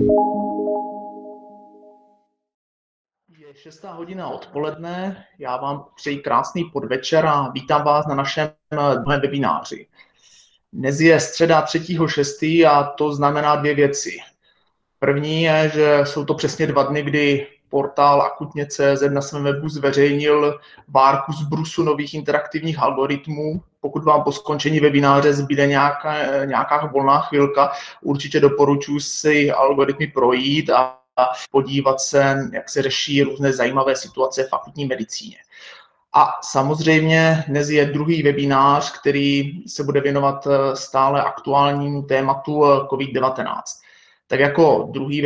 Je 6. hodina odpoledne, já vám přeji krásný podvečer a vítám vás na našem druhém webináři. Dnes je středa 3.6. a to znamená dvě věci. První je, že jsou to přesně 2 dny, kdy portál Akutně.cz na svém webu zveřejnil várku z brusu nových interaktivních algoritmů. Pokud vám po skončení webináře zbyde nějaká volná chvilka, určitě doporučuji si algoritmy projít a podívat se, jak se řeší různé zajímavé situace v akutní medicíně. A samozřejmě dnes je druhý webinář, který se bude věnovat stále aktuálnímu tématu COVID-19. Tak jako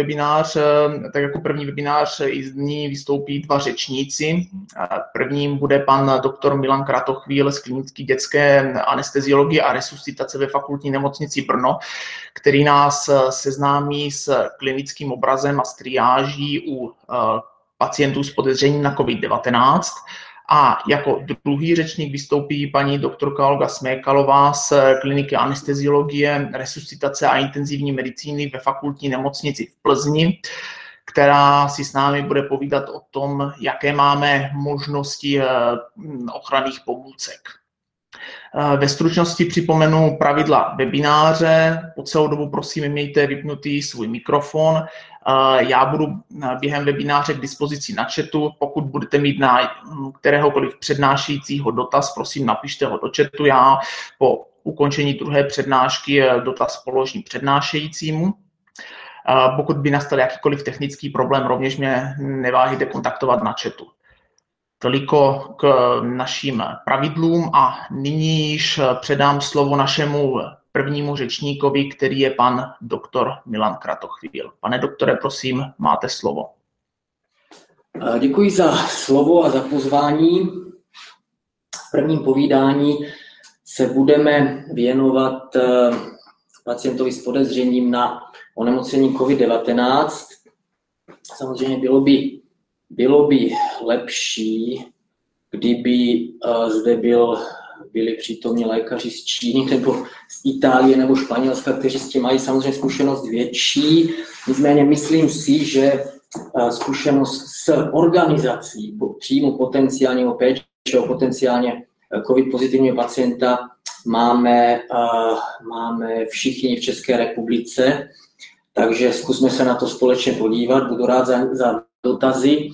první webinář i z ní vystoupí 2 řečníci. Prvním bude pan doktor Milan Kratochvíl z klinické dětské anesteziologie a resuscitace ve fakultní nemocnici Brno, který nás seznámí s klinickým obrazem a s triáží u pacientů s podezřením na COVID-19. A jako druhý řečník vystoupí paní doktorka Olga Smékalová z kliniky anesteziologie, resuscitace a intenzivní medicíny ve fakultní nemocnici v Plzni, která si s námi bude povídat o tom, jaké máme možnosti ochranných pomůcek. Ve stručnosti připomenu pravidla webináře. Po celou dobu prosím mějte vypnutý svůj mikrofon. Já budu během webináře k dispozici na chatu. Pokud budete mít na kteréhokoliv přednášejícího dotaz, prosím napište ho do chatu. Já po ukončení druhé přednášky dotaz položím přednášejícímu. Pokud by nastal jakýkoliv technický problém, rovněž mě neváhejte kontaktovat na chatu. Toliko k našim pravidlům a nyní již předám slovo našemu prvnímu řečníkovi, který je pan doktor Milan Kratochvíl. Pane doktore, prosím, máte slovo. Děkuji za slovo a za pozvání. V prvním povídání se budeme věnovat pacientovi s podezřením na onemocnění COVID-19. Samozřejmě bylo by lepší, kdyby zde byli přítomní lékaři z Číny nebo z Itálie nebo Španělska, kteří s tím mají samozřejmě zkušenost větší. Nicméně myslím si, že zkušenost s organizací příjmu potenciálního péče o potenciálně COVID pozitivního pacienta máme všichni v České republice. Takže zkusme se na to společně podívat. Budu rád za dotazy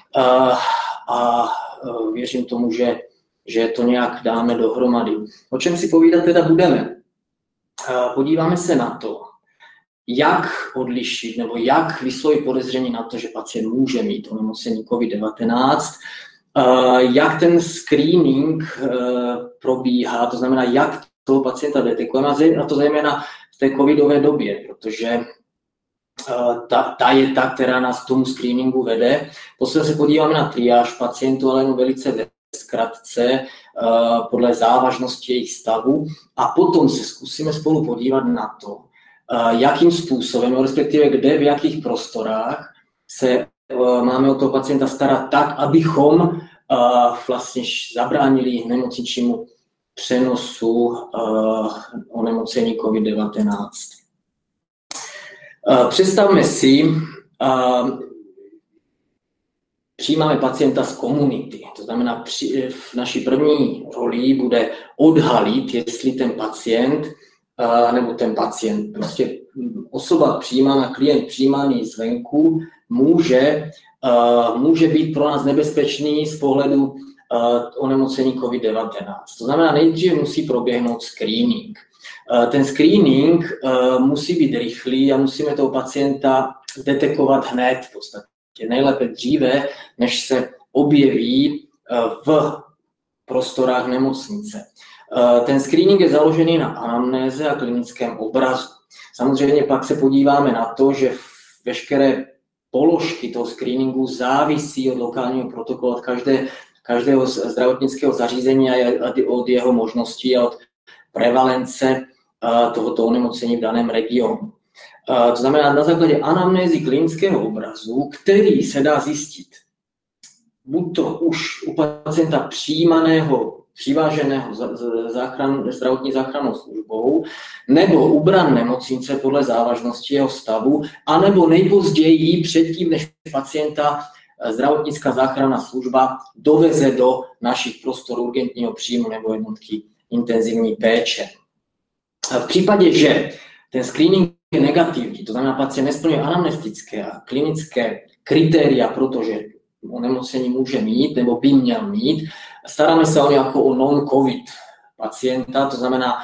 a věřím tomu, že to nějak dáme dohromady. O čem si povídat teda budeme? Podíváme se na to, jak odlišit nebo jak vyslovit podezření na to, že pacient může mít onemocnění COVID-19, jak ten screening probíhá, to znamená, jak toho pacienta detekujeme, a to zejména v té covidové době, protože ta je ta, která nás k tomu screeningu vede. Posledně se podíváme na triáž pacientů, ale jenom velice ve zkratce, podle závažnosti jejich stavu. A potom se zkusíme spolu podívat na to, jakým způsobem, respektive kde, v jakých prostorách se máme o toho pacienta starat tak, abychom vlastně zabránili nemocničnímu přenosu onemocnění COVID-19. Představme si, přijímáme pacienta z komunity. To znamená, v naší první roli bude odhalit, jestli ten pacient, prostě osoba přijímána, klient přijímaný zvenku, může být pro nás nebezpečný z pohledu onemocnění COVID-19. To znamená, nejdříve musí proběhnout screening. Ten screening musí být rychlý a musíme toho pacienta detekovat hned, v podstatě nejlépe dříve, než se objeví v prostorách nemocnice. Ten screening je založený na anamnéze a klinickém obrazu. Samozřejmě pak se podíváme na to, že veškeré položky toho screeningu závisí od lokálního protokolu, od každého zdravotnického zařízení a od jeho možností a od prevalence tohoto onemocnění v daném regionu. To znamená na základě anamnézy klinického obrazu, který se dá zjistit buď to už u pacienta přijímaného přiváženého zdravotní záchrannou službou, nebo ubran nemocnice podle závažnosti jeho stavu, anebo nejpozději předtím, než pacienta zdravotnická záchranná služba doveze do našich prostor urgentního příjmu nebo jednotky intenzivní péče. V případě, že ten screening je negativní, to znamená, pacient nesplňuje anamnestické a klinické kritéria, protože onemocnění může mít nebo by měl mít, staráme se o něj jako o non-covid pacienta, to znamená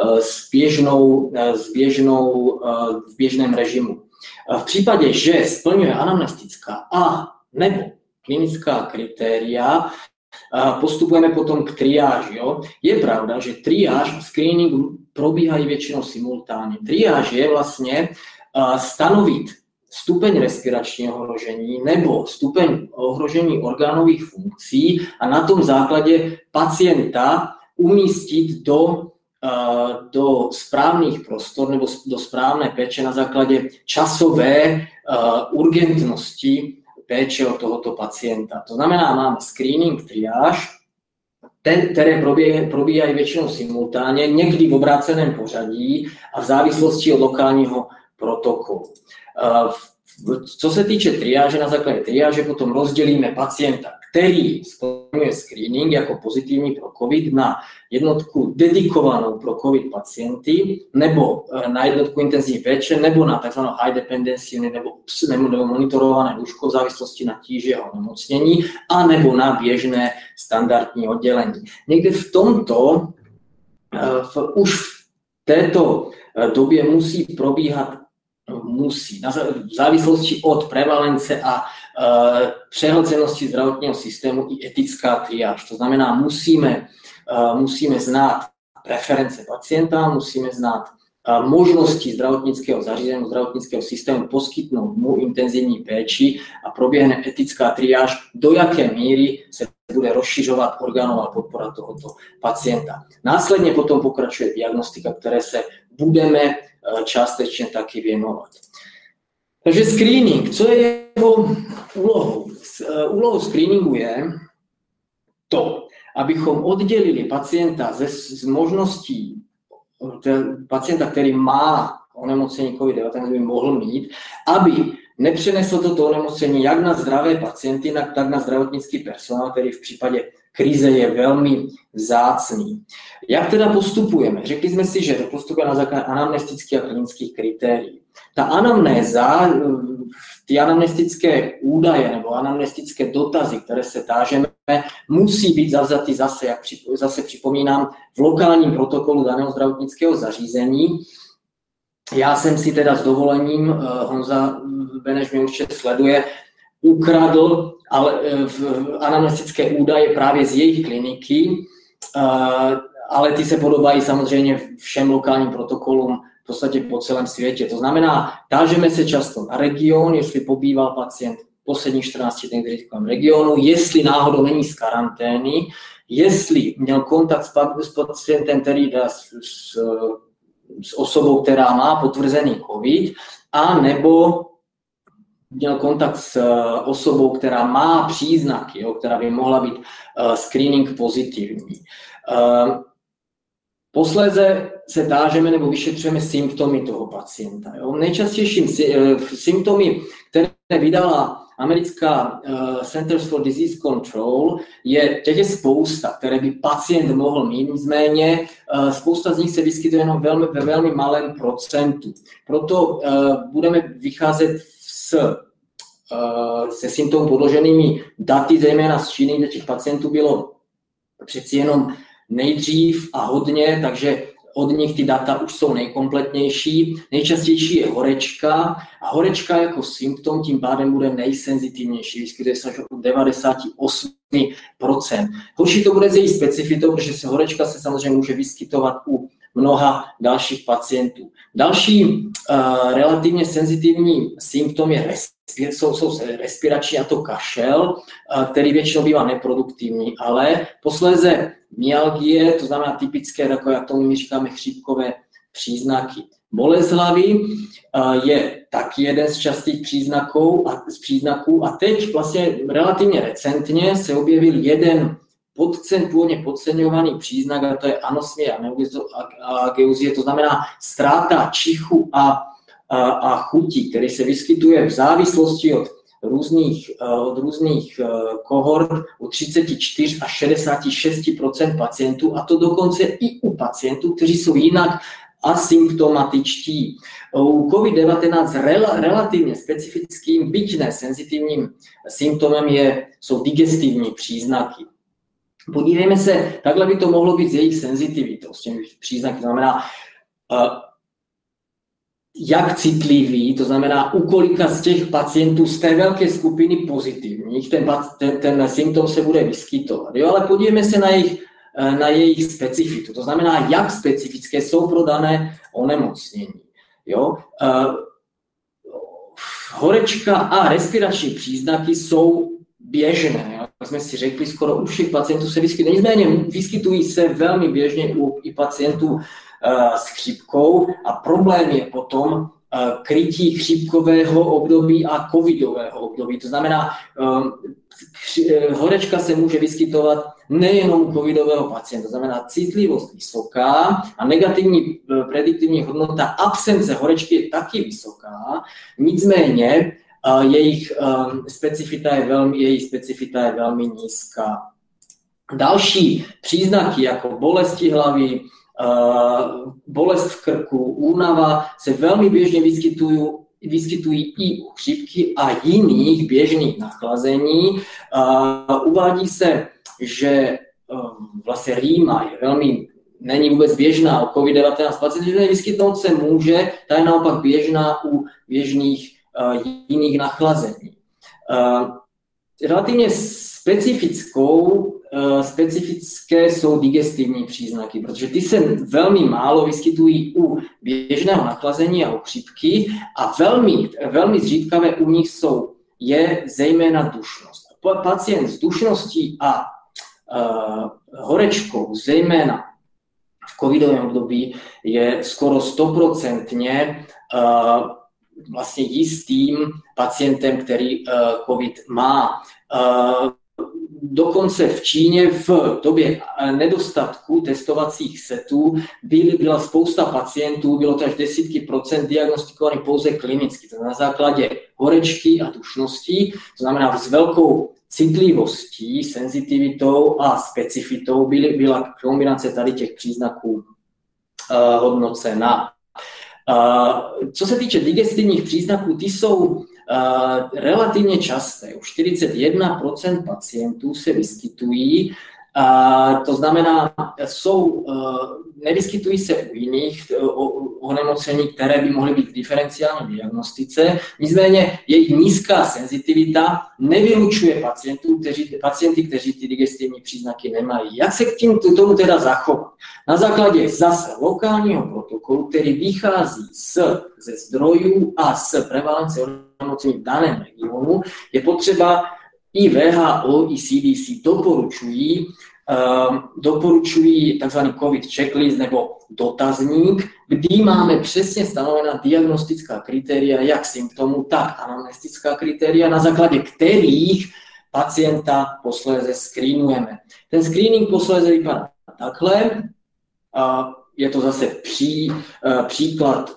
v běžném režimu. V případě, že splňuje anamnestická a nebo klinická kritéria, postupujeme potom k triáži. Jo? Je pravda, že triáž a screening probíhají většinou simultánně. Triáž je vlastně stanovit stupeň respiračního ohrožení nebo stupeň ohrožení orgánových funkcí a na tom základě pacienta umístit do správných prostor nebo do správné péče na základě časové urgentnosti péče o tohoto pacienta. To znamená, máme screening, triáž, které probíhají většinou simultánně, někdy v obráceném pořadí a v závislosti od lokálního protokolu. Co se týče triáže, na základě triáže potom rozdělíme pacienta, který splňuje screening jako pozitivní pro COVID na jednotku dedikovanou pro COVID pacienty, nebo na jednotku intenzivní péče, nebo na tzv. High dependency nebo monitorované lůžko v závislosti na tíži a onemocnění, a nebo na běžné standardní oddělení. Někde v tomto, už v této době musí probíhat v závislosti od prevalence a přehlcenosti zdravotního systému i etická triáž. To znamená, musíme znát preference pacienta, musíme znát možnosti zdravotnického zařízení, zdravotnického systému poskytnout mu intenzivní péči a proběhne etická triáž, do jaké míry se bude rozšiřovat orgánová podpora tohoto pacienta. Následně potom pokračuje diagnostika, které se budeme částečně taky věnovat. Takže screening, co je jeho úlohou? Úlohou screeningu je to, abychom oddělili pacienta z možností pacienta, který má onemocnění COVID-19, by mohl mít, aby nepřenesl toto onemocnění jak na zdravé pacienty, tak na zdravotnický personál, který v případě krize je velmi vzácný. Jak teda postupujeme? Řekli jsme si, že to postupuje na základě anamnestických a klinických kritérií. Ta anamnéza, ty anamnestické údaje nebo anamnestické dotazy, které se tážeme, musí být zavzaty zase připomínám, v lokálním protokolu daného zdravotnického zařízení. Já jsem si teda s dovolením, Honza Beneš mě určitě sleduje, ukradl anamnestické údaje právě z jejich kliniky, ale ty se podobají samozřejmě všem lokálním protokolům v podstatě po celém světě. To znamená, tážeme se často na region, jestli pobýval pacient posledních 14 dní v rizikovém regionu, jestli náhodou není z karantény, jestli měl kontakt s pacientem, který jde s osobou, která má potvrzený COVID, a nebo měl kontakt s osobou, která má příznaky, která by mohla být screening pozitivní. Posléze se tážeme nebo vyšetřujeme symptomy toho pacienta. Nejčastějším symptomy, které vydala americká Centers for Disease Control, těch je spousta, které by pacient mohl mít, nicméně spousta z nich se vyskytuje jenom ve velmi malém procentu. Proto budeme vycházet se symptomy podloženými daty, zejména z Číny, kde těch pacientů bylo přeci jenom nejdřív a hodně, takže od nich ty data už jsou nejkompletnější. Nejčastější je horečka a horečka jako symptom tím pádem bude nejsenzitivnější, vyskytuje se až od 98%. Horší to bude z její specifitou, protože horečka se samozřejmě může vyskytovat u mnoha dalších pacientů. Další relativně senzitivní symptom jsou respirační, a to kašel, který většinou bývá neproduktivní, ale posléze myalgie, to znamená typické, takové, jak tomu my říkáme, chřipkové příznaky. Bolest hlavy je taky jeden z častých příznaků a teď vlastně relativně recentně se objevil jeden původně podceňovaný příznak, a to je anosmie a geuzie, to znamená ztráta čichu a chutí, který se vyskytuje v závislosti od různých kohort u 34 až 66% pacientů, a to dokonce i u pacientů, kteří jsou jinak asymptomatičtí. U COVID-19 relativně specifickým, byť ne senzitivním symptomem jsou digestivní příznaky. Podívejme se, takhle by to mohlo být s jejich senzitivitou, s těmi příznaky, to znamená, jak citlivý, to znamená, u kolika z těch pacientů z té velké skupiny pozitivních ten symptom se bude vyskytovat. Jo? Ale podívejme se na jejich specifitu, to znamená, jak specifické jsou pro dané onemocnění. Jo? Horečka a respirační příznaky jsou běžné. Jak jsme si řekli, skoro u všech pacientů se vyskytují. Nicméně vyskytují se velmi běžně i pacientů s chřipkou a problém je potom krytí chřipkového období a covidového období. To znamená, horečka se může vyskytovat nejenom u covidového pacienta, to znamená citlivost vysoká a negativní prediktivní hodnota absence horečky je taky vysoká, nicméně jejich specifita je velmi nízká. Další příznaky jako bolesti hlavy, bolest v krku, únava se velmi běžně vyskytují i u chřipky a jiných běžných nachlazení. Uvádí se, že vlastně rýma není vůbec běžná u COVID-19 pacientů, že vyskytnout se může, ta je naopak běžná u běžných jiných nachlazení. Relativně specifické jsou digestivní příznaky, protože ty se velmi málo vyskytují u běžného nachlazení a u chřipky a velmi zřídkavé u nich je zejména dušnost. Pacient s dušností a horečkou, zejména v covidovém období, je skoro 100% vlastně jistým pacientem, který covid má. Dokonce v Číně v době nedostatku testovacích setů byla spousta pacientů, bylo to až desítky procent diagnostikovaných pouze klinicky, to na základě horečky a dušnosti, to znamená s velkou citlivostí, senzitivitou a specifitou byla kombinace tady těch příznaků hodnocena. Co se týče digestivních příznaků, ty jsou relativně časté. U 41% pacientů se vyskytují, to znamená, nevyskytují se u jiných onemocnění, které by mohly být v diferenciální diagnostice. Nicméně jejich nízká senzitivita nevylučuje pacienty, kteří ty digestivní příznaky nemají. Jak se k tomu teda zachovat? Na základě zase lokálního protokolu, který vychází ze zdrojů a z prevalence onemocnění v daném regionu, je potřeba i WHO, i CDC doporučují tzv. COVID checklist nebo dotazník, kdy máme přesně stanovená diagnostická kritéria, jak symptomů, tak anamnestická kritéria, na základě kterých pacienta posléze screenujeme. Ten screening posléze vypadá takhle. Je to zase příklad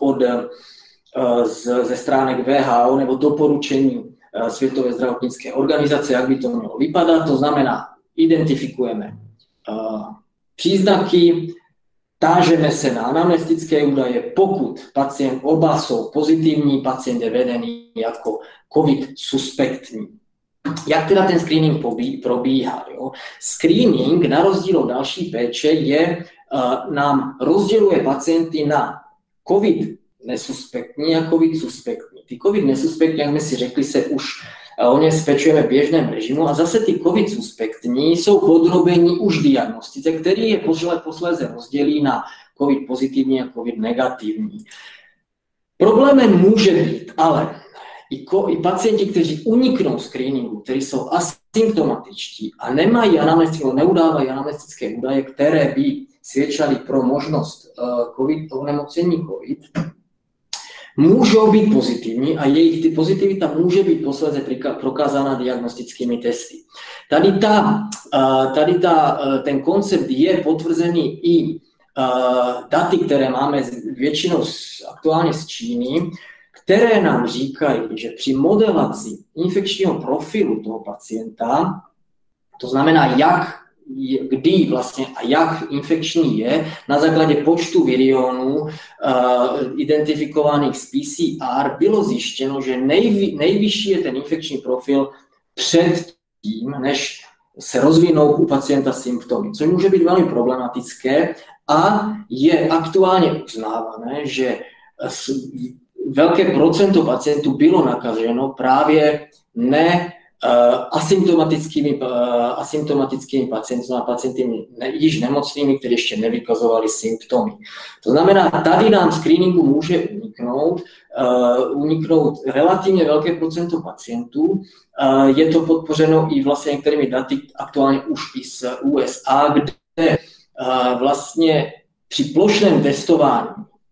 ze stránek WHO nebo doporučení Světové zdravotnické organizace, jak by to mělo vypadat. To znamená, identifikujeme příznaky, tážeme se na anamnestické údaje, pokud oba jsou pozitivní, pacient je vedený jako COVID suspektní. Jak teda ten screening probíhá? Jo? Screening, na rozdíl od další péče, nám rozděluje pacienty na COVID nesuspektní a COVID suspektní. Ty COVID nesuspektní, jak jsme si řekli, o ně spečujeme v běžném režimu a zase ty COVID suspektní jsou podrobení už diagnostice, který je posléze rozdělí na COVID pozitivní a COVID negativní. Problémem může být ale i pacienti, kteří uniknou screeningu, kteří jsou asymptomatičtí a nemají neudávají anamnestické údaje, které by svědčily pro možnost onemocnění COVID, můžou být pozitivní a jejich pozitivita může být posledně prokázána diagnostickými testy. Ten koncept je potvrzený i daty, které máme většinou aktuálně z Číny, které nám říkají, že při modelaci infekčního profilu toho pacienta, to znamená, kdy vlastně a jak infekční je, na základě počtu virionů identifikovaných z PCR bylo zjištěno, že nejvyšší je ten infekční profil před tím, než se rozvinou u pacienta symptomy, což může být velmi problematické a je aktuálně uznávané, že velké procento pacientů bylo nakaženo právě asymptomatickými pacienty již nemocnými, kteří ještě nevykazovali symptomy. To znamená, tady nám screeningu může uniknout relativně velké procento pacientů. Je to podpořeno i vlastně některými daty aktuálně už i z USA, kde vlastně při plošném testování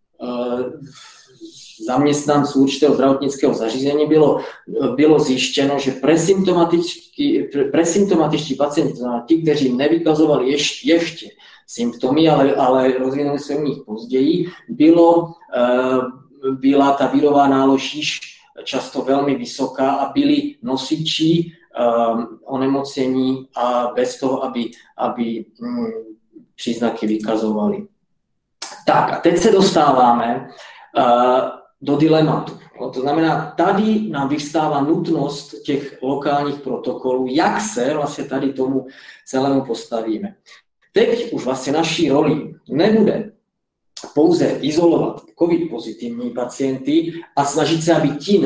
zaměstnanců určitého zdravotnického zařízení bylo zjištěno, že presymptomatičtí pacienti, to znamená ti, kteří nevykazovali ještě symptomy, ale rozvinuli se u nich později, byla ta virová nálož již často velmi vysoká a byli nosiči onemocnění a bez toho, aby příznaky vykazovali. Tak a teď se dostáváme do dilematu. To znamená, tady nám vyvstává nutnost těch lokálních protokolů, jak se vlastně tady tomu celému postavíme. Teď už vlastně naší roli nebude pouze izolovat COVID pozitivní pacienty a snažit se, aby ti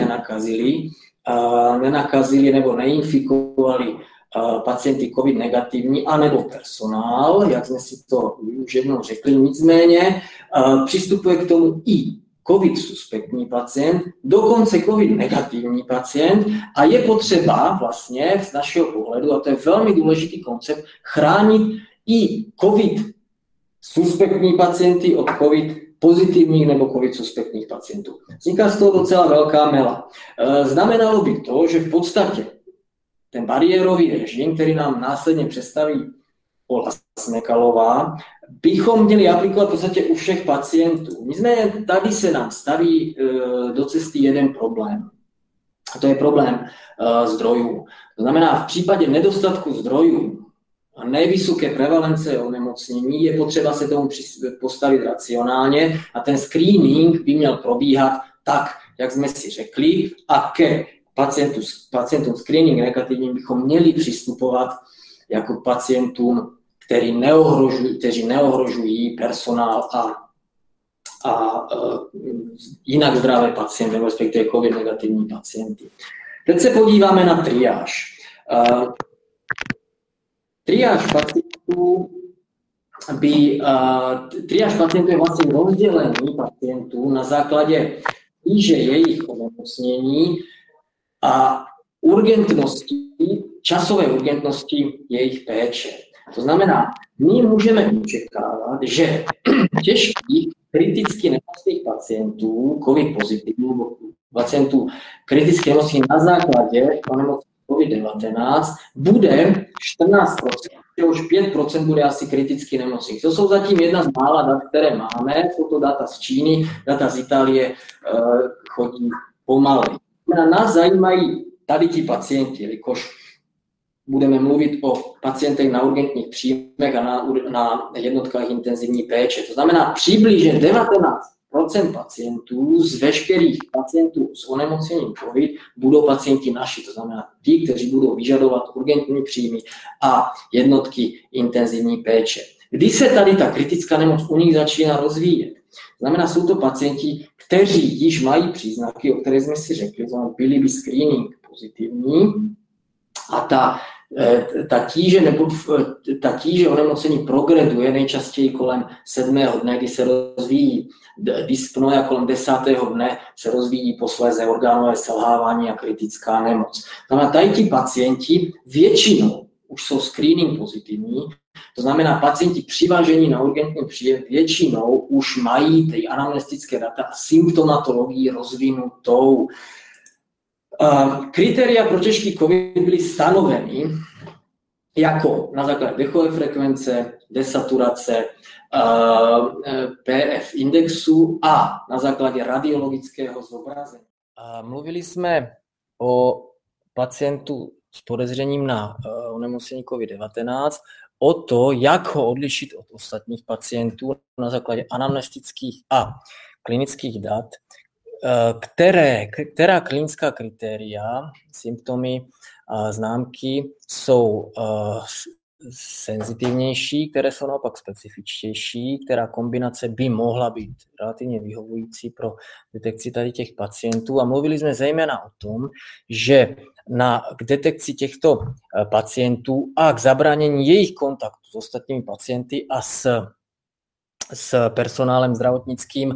nenakazili nebo neinfikovali pacienty COVID negativní anebo personál, jak jsme si to už jednou řekli. Nicméně přistupuje k tomu i COVID suspektní pacient, dokonce COVID negativní pacient a je potřeba vlastně z našeho pohledu, a to je velmi důležitý koncept, chránit i COVID suspektní pacienty od COVID pozitivních nebo COVID suspektních pacientů. Vzniká z toho docela velká mela. Znamenalo by to, že v podstatě ten bariérový režim, který nám následně představí Olga Smekalová, bychom měli aplikovat v podstatě u všech pacientů. Nicméně tady se nám staví do cesty jeden problém. A to je problém zdrojů. To znamená, v případě nedostatku zdrojů a nevysoké prevalence onemocnění je potřeba se tomu postavit racionálně a ten screening by měl probíhat tak, jak jsme si řekli, a ke pacientům screening negativním bychom měli přistupovat jako k pacientům, kteří neohrožují personál a jinak zdravé pacienty, respektive COVID negativní pacienty. Teď se podíváme na triáž. Triáž pacientů je vlastně rozdělení pacientů na základě tíže jejich onemocnění a časové urgentnosti jejich péče. To znamená, my můžeme očekávat, že těžkých kriticky nemocných pacientů, COVID pozitivních pacientů kriticky nemocných na základě onemocnění COVID-19 bude 14%, už 5% bude asi kriticky nemocných. To jsou zatím jedna z mála dat, které máme, jsou to data z Číny, data z Itálie chodí pomaleji. Nás zajímají tady ti pacienti, jelikož budeme mluvit o pacientech na urgentních příjmech a na jednotkách intenzivní péče. To znamená, přibližně 19% pacientů z veškerých pacientů s onemocněním COVID budou pacienti naši. To znamená, ti, kteří budou vyžadovat urgentní příjmy a jednotky intenzivní péče. Kdy se tady ta kritická nemoc u nich začíná rozvíjet? Znamená, jsou to pacienti, kteří již mají příznaky, o kterých jsme si řekli, znamená, byli by screening pozitivní a ta tíže onemocnění progreduje nejčastěji kolem 7. dne, kdy se rozvíjí dyspnoe a kolem 10. dne se rozvíjí posléze orgánové selhávání a kritická nemoc. Znamená, tady ti pacienti většinou už jsou screening pozitivní, to znamená, pacienti přivážení na urgentní příjem většinou už mají ty anamnestické data a symptomatologii rozvinutou. Kritéria pro těžký COVID byly stanoveny jako na základě dechové frekvence, desaturace, PF indexu a na základě radiologického zobrazení. Mluvili jsme o pacientu s podezřením na onemocnění COVID-19, o to, jak ho odlišit od ostatních pacientů na základě anamnestických a klinických dat, která klinická kritéria, symptomy a známky jsou senzitivnější, které jsou naopak specifičtější, která kombinace by mohla být relativně vyhovující pro detekci tady těch pacientů. A mluvili jsme zejména o tom, že k detekci těchto pacientů a k zabránění jejich kontaktu s ostatními pacienty a s personálem zdravotnickým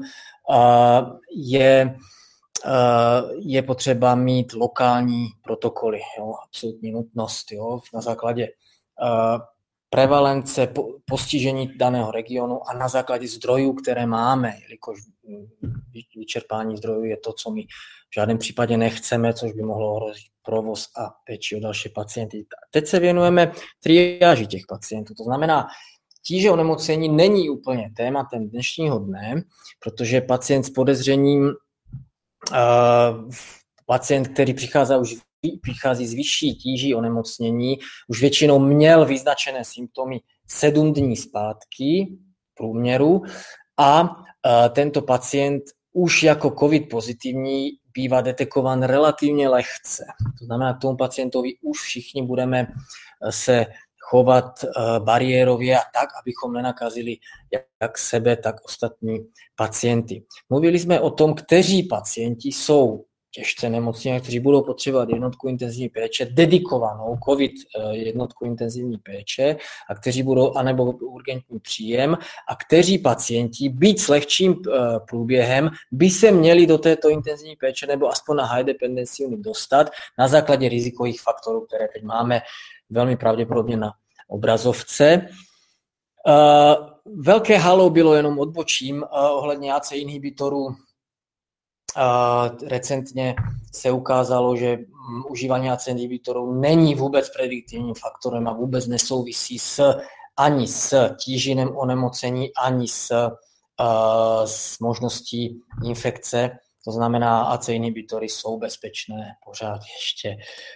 je potřeba mít lokální protokoly, jo, absolutní nutnost, jo, na základě prevalence postižení daného regionu a na základě zdrojů, které máme, jelikož vyčerpání zdrojů je to, co my v žádném případě nechceme, což by mohlo ohrozit provoz a péči o další pacienty. Teď se věnujeme triáži těch pacientů, to znamená, tíže onemocnění není úplně tématem dnešního dne, protože pacient s podezřením, pacient, který přichází z vyšší tíží onemocnění, už většinou měl vyznačené symptomy 7 dní zpátky v průměru a tento pacient už jako COVID pozitivní bývá detekován relativně lehce. To znamená, k tomu pacientovi už všichni budeme se chovat bariérově a tak, abychom nenakazili jak sebe, tak ostatní pacienty. Mluvili jsme o tom, kteří pacienti jsou těžce nemocní, kteří budou potřebovat jednotku intenzivní péče, dedikovanou COVID jednotku intenzivní péče a kteří budou anebo urgentní příjem a kteří pacienti, byť s lehčím průběhem, by se měli do této intenzivní péče nebo aspoň na high dependency unit dostat na základě rizikových faktorů, které teď máme velmi pravděpodobně na obrazovce. Velké halo bylo jenom odbočím ohledně AC inhibitorů. Recentně se ukázalo, že užívání AC inhibitorů není vůbec prediktivním faktorem a vůbec nesouvisí ani s tížinem onemocnění, ani s možností infekce. To znamená, AC inhibitory jsou bezpečné pořád ještě.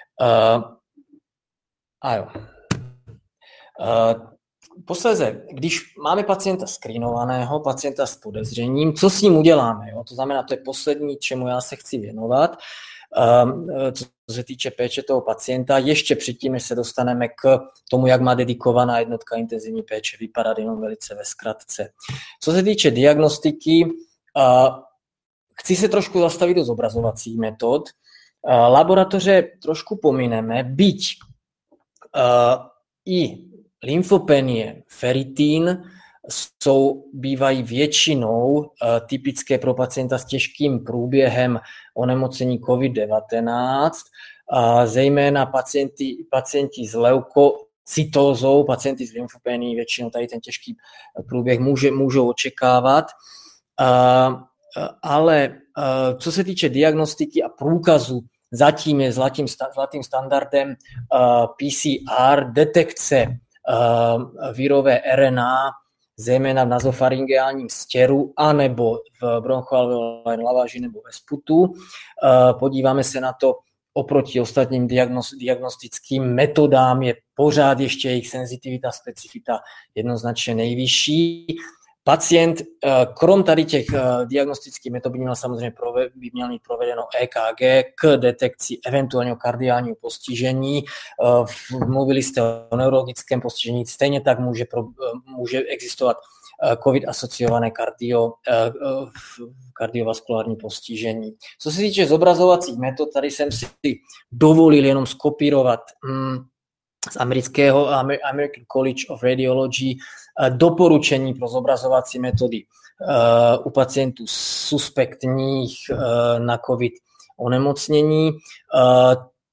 Posléze, když máme pacienta screenovaného, pacienta s podezřením, co s ním uděláme? Jo? To znamená, to je poslední, čemu já se chci věnovat, co se týče péče toho pacienta. Ještě předtím, než se dostaneme k tomu, jak má dedikovaná jednotka intenzivní péče vypadat, jenom velice ve zkratce. Co se týče diagnostiky, chci se trošku zastavit do zobrazovacích metod. Laboratoře trošku pomineme, byť i lymfopenie, feritín bývají většinou typické pro pacienta s těžkým průběhem onemocnění COVID-19, zejména pacienti s leukocytózou, pacienti s lymfopenií většinou tady ten těžký průběh můžou očekávat. Ale co se týče diagnostiky a průkazu, zatím je zlatým standardem PCR, detekce virové RNA, zejména v nazofaringeálním stěru, anebo v bronchoalveolární laváži nebo ve sputu. Podíváme se na to oproti ostatním diagnostickým metodám, je pořád ještě jejich senzitivita, specifita jednoznačně nejvyšší. Pacient, krom tady těch diagnostických metod, by měl mít provedeno EKG k detekci eventuálního kardiálního postižení. Mluvili jste o neurologickém postižení, stejně tak může existovat COVID-asociované kardiovaskulární postižení. Co se týče zobrazovacích metod, tady jsem si dovolil jenom skopírovat z amerického American College of Radiology doporučení pro zobrazovací metody u pacientů suspektních na COVID onemocnění.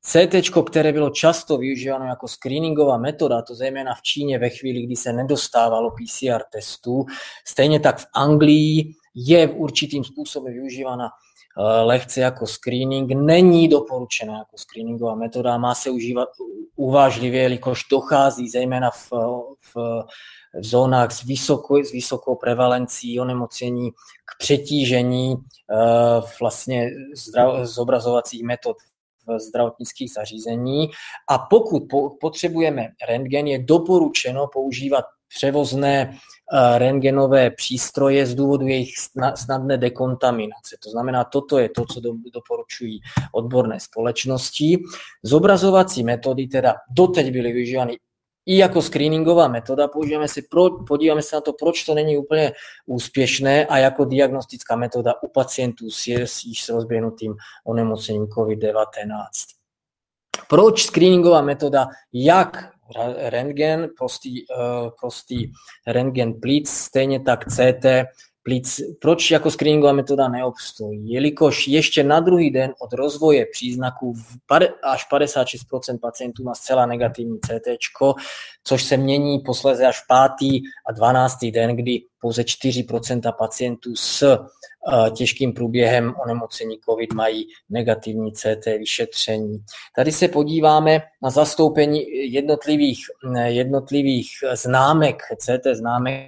CT, které bylo často využíváno jako screeningová metoda, to zejména v Číně ve chvíli, kdy se nedostávalo PCR testů, stejně tak v Anglii je určitým způsobem využívána lehce jako screening, není doporučena jako screeningová metoda, má se užívat uvážlivě, jelikož dochází zejména v zónách s vysokou prevalencí onemocnění k přetížení vlastně zobrazovacích metod v zdravotnických zařízení. A pokud potřebujeme rentgen, je doporučeno používat převozné rentgenové přístroje z důvodu jejich snadné dekontaminace. To znamená, toto je to, co doporučují odborné společnosti. Zobrazovací metody teda doteď byly využívány i jako screeningová metoda. Podíváme se na to, proč to není úplně úspěšné a jako diagnostická metoda u pacientů s rozběhnutým onemocněním COVID-19. Proč screeningová metoda, jak rentgen, prostý rentgen plic, stejně tak CT plic, proč jako screeningová metoda neobstojí? Jelikož ještě na druhý den od rozvoje příznaků až 56% pacientů má zcela negativní CT, což se mění posléze až v 5. a 12. den, kdy pouze 4% pacientů s těžkým průběhem onemocnění COVID mají negativní CT vyšetření. Tady se podíváme na zastoupení jednotlivých známek, CT známek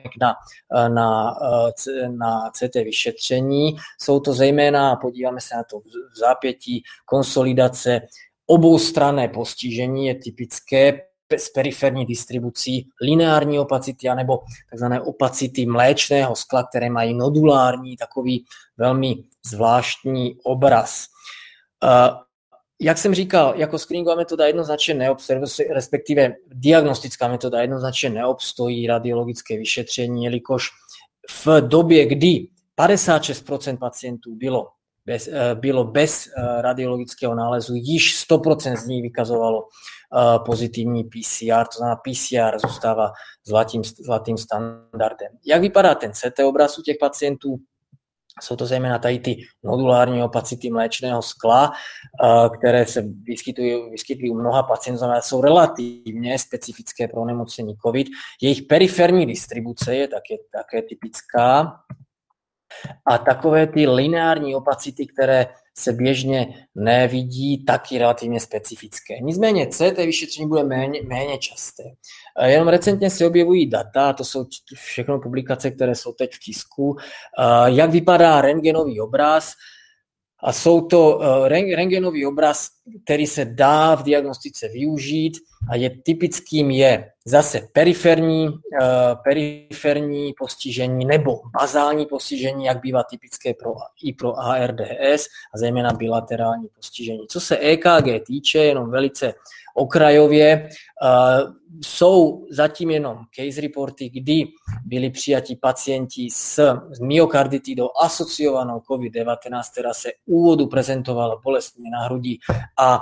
na CT vyšetření. Jsou to zejména, podíváme se na to v zápětí, konsolidace, oboustranné postižení je typické s periferní distribucí lineární opacity anebo takzvané opacity mléčného skla, které mají nodulární, takový velmi zvláštní obraz. Jak jsem říkal, jako screeningová metoda jednoznačně neobstojí, respektive diagnostická metoda jednoznačně neobstojí radiologické vyšetření, jelikož v době, kdy 56% pacientů bylo bez radiologického nálezu, již 100% z nich vykazovalo pozitivní PCR, to znamená PCR zůstává zlatým standardem. Jak vypadá ten CT obraz u těch pacientů? Jsou to zejména tady ty nodulární opacity mléčného skla, které se vyskytují u mnoha pacientů, ale jsou relativně specifické pro onemocnění COVID. Jejich periferní distribuce je také typická. A takové ty lineární opacity, které se běžně nevidí, taky relativně specifické. Nicméně CT vyšetření bude méně časté. Jenom recentně se objevují data, to jsou všechno publikace, které jsou teď v tisku, jak vypadá rentgenový obraz. A jsou to rentgenový obraz, který se dá v diagnostice využít a typickým je zase periferní postižení nebo bazální postižení, jak bývá typické i pro ARDS a zejména bilaterální postižení. Co se EKG týče, jenom velice okrajově, jsou zatím jenom case reporty, kdy byli přijati pacienti s myokarditidou asociovanou COVID-19, která se úvodu prezentovala bolestmi na hrudi a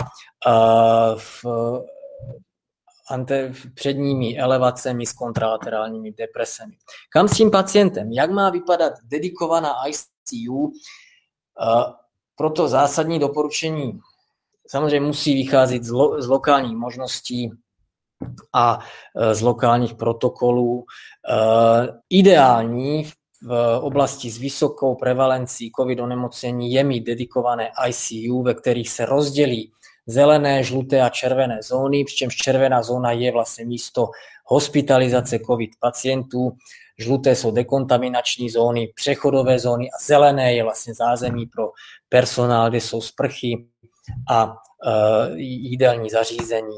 předními elevacemi s kontralaterálními depresemi. Kam s tím pacientem? Jak má vypadat dedikovaná ICU? Proto zásadní doporučení samozřejmě musí vycházet z lokálních možností a z lokálních protokolů. Ideální v oblasti s vysokou prevalencí COVID onemocnění je mít dedikované ICU, ve kterých se rozdělí zelené, žluté a červené zóny, přičemž červená zóna je vlastně místo hospitalizace COVID pacientů, žluté jsou dekontaminační zóny, přechodové zóny a zelené je vlastně zázemí pro personál, kde jsou sprchy a jídelní zařízení.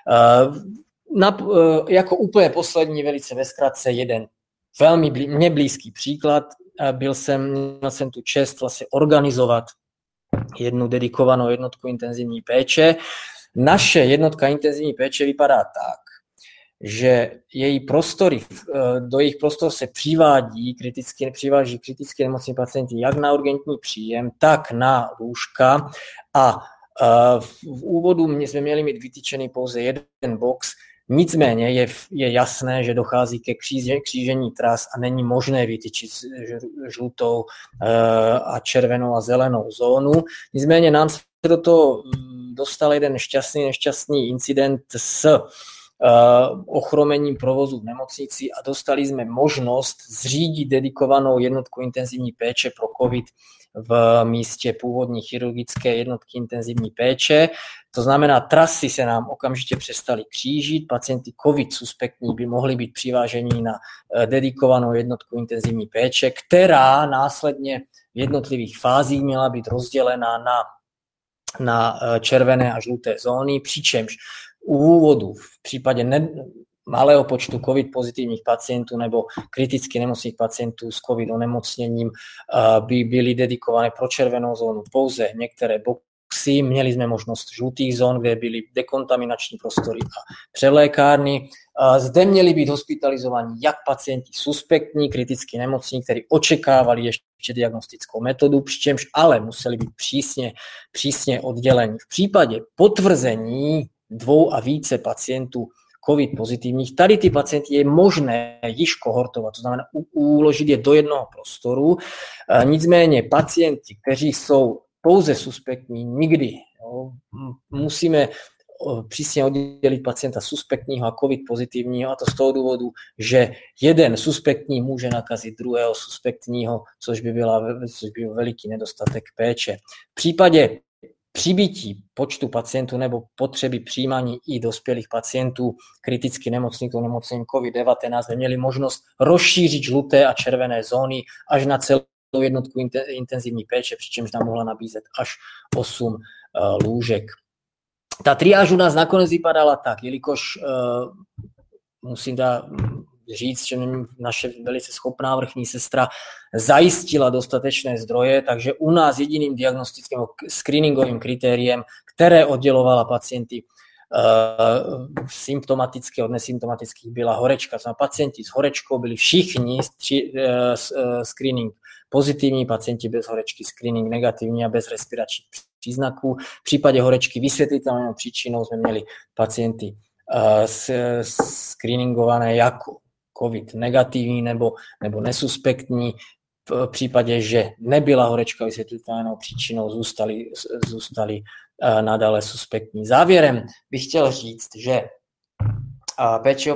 Jako úplně poslední, velice ve zkratce, jeden velmi mně blízký příklad. Měl jsem tu čest vlastně organizovat jednu dedikovanou jednotku intenzivní péče. Naše jednotka intenzivní péče vypadá tak, že do jejich prostor se přiváží kriticky nemocní pacienti jak na urgentní příjem, tak na lůžka a v úvodu jsme měli mít vytyčený pouze jeden box, nicméně je jasné, že dochází ke křížení tras a není možné vytyčit žlutou a červenou a zelenou zónu. Nicméně nám se do dostal jeden nešťastný incident s ochromením provozu v nemocnici a dostali jsme možnost zřídit dedikovanou jednotku intenzivní péče pro COVID v místě původní chirurgické jednotky intenzivní péče. To znamená, trasy se nám okamžitě přestaly křížit, pacienti COVID suspektní by mohli být přiváženi na dedikovanou jednotku intenzivní péče, která následně v jednotlivých fázích měla být rozdělena na červené a žluté zóny, přičemž u úvodu v případě malého počtu COVID pozitivních pacientů nebo kriticky nemocných pacientů s COVID onemocněním by byly dedikované pro červenou zónu pouze některé boxy. Měli jsme možnost žlutých zón, kde byly dekontaminační prostory a převlékárny. Zde měli být hospitalizovaní jak pacienti suspektní, kriticky nemocní, kteří očekávali ještě diagnostickou metodu, přičemž ale museli být přísně odděleni. V případě potvrzení 2 a více pacientů COVID pozitivních, tady ty pacienty je možné již kohortovat, to znamená uložit je do jednoho prostoru. Nicméně pacienti, kteří jsou pouze suspektní, nikdy musíme přísně oddělit pacienta suspektního a COVID pozitivního, a to z toho důvodu, že jeden suspektní může nakazit druhého suspektního, což by byl veliký nedostatek péče. V případě přibytí počtu pacientů nebo potřeby přijímání i dospělých pacientů kriticky nemocných onemocněním COVID-19 jsme měli možnost rozšířit žluté a červené zóny až na celou jednotku intenzivní péče, přičemž nám mohla nabízet až 8 lůžek. Ta triáž u nás nakonec vypadala tak, jelikož musím říct, že naše velice schopná vrchní sestra zajistila dostatečné zdroje, takže u nás jediným diagnostickým screeningovým kritériem, které oddělovala pacienty symptomatické od nesymptomatických, byla horečka. Znamená, pacienti s horečkou byli všichni screening pozitivní, pacienti bez horečky screening negativní a bez respiračních příznaků. V případě horečky vysvětlitelnou příčinou jsme měli pacienty screeningované jako COVID negativní nebo nesuspektní. V případě, že nebyla horečka vysvětlitelnou příčinou, zůstali nadále suspektní. Závěrem bych chtěl říct, že péče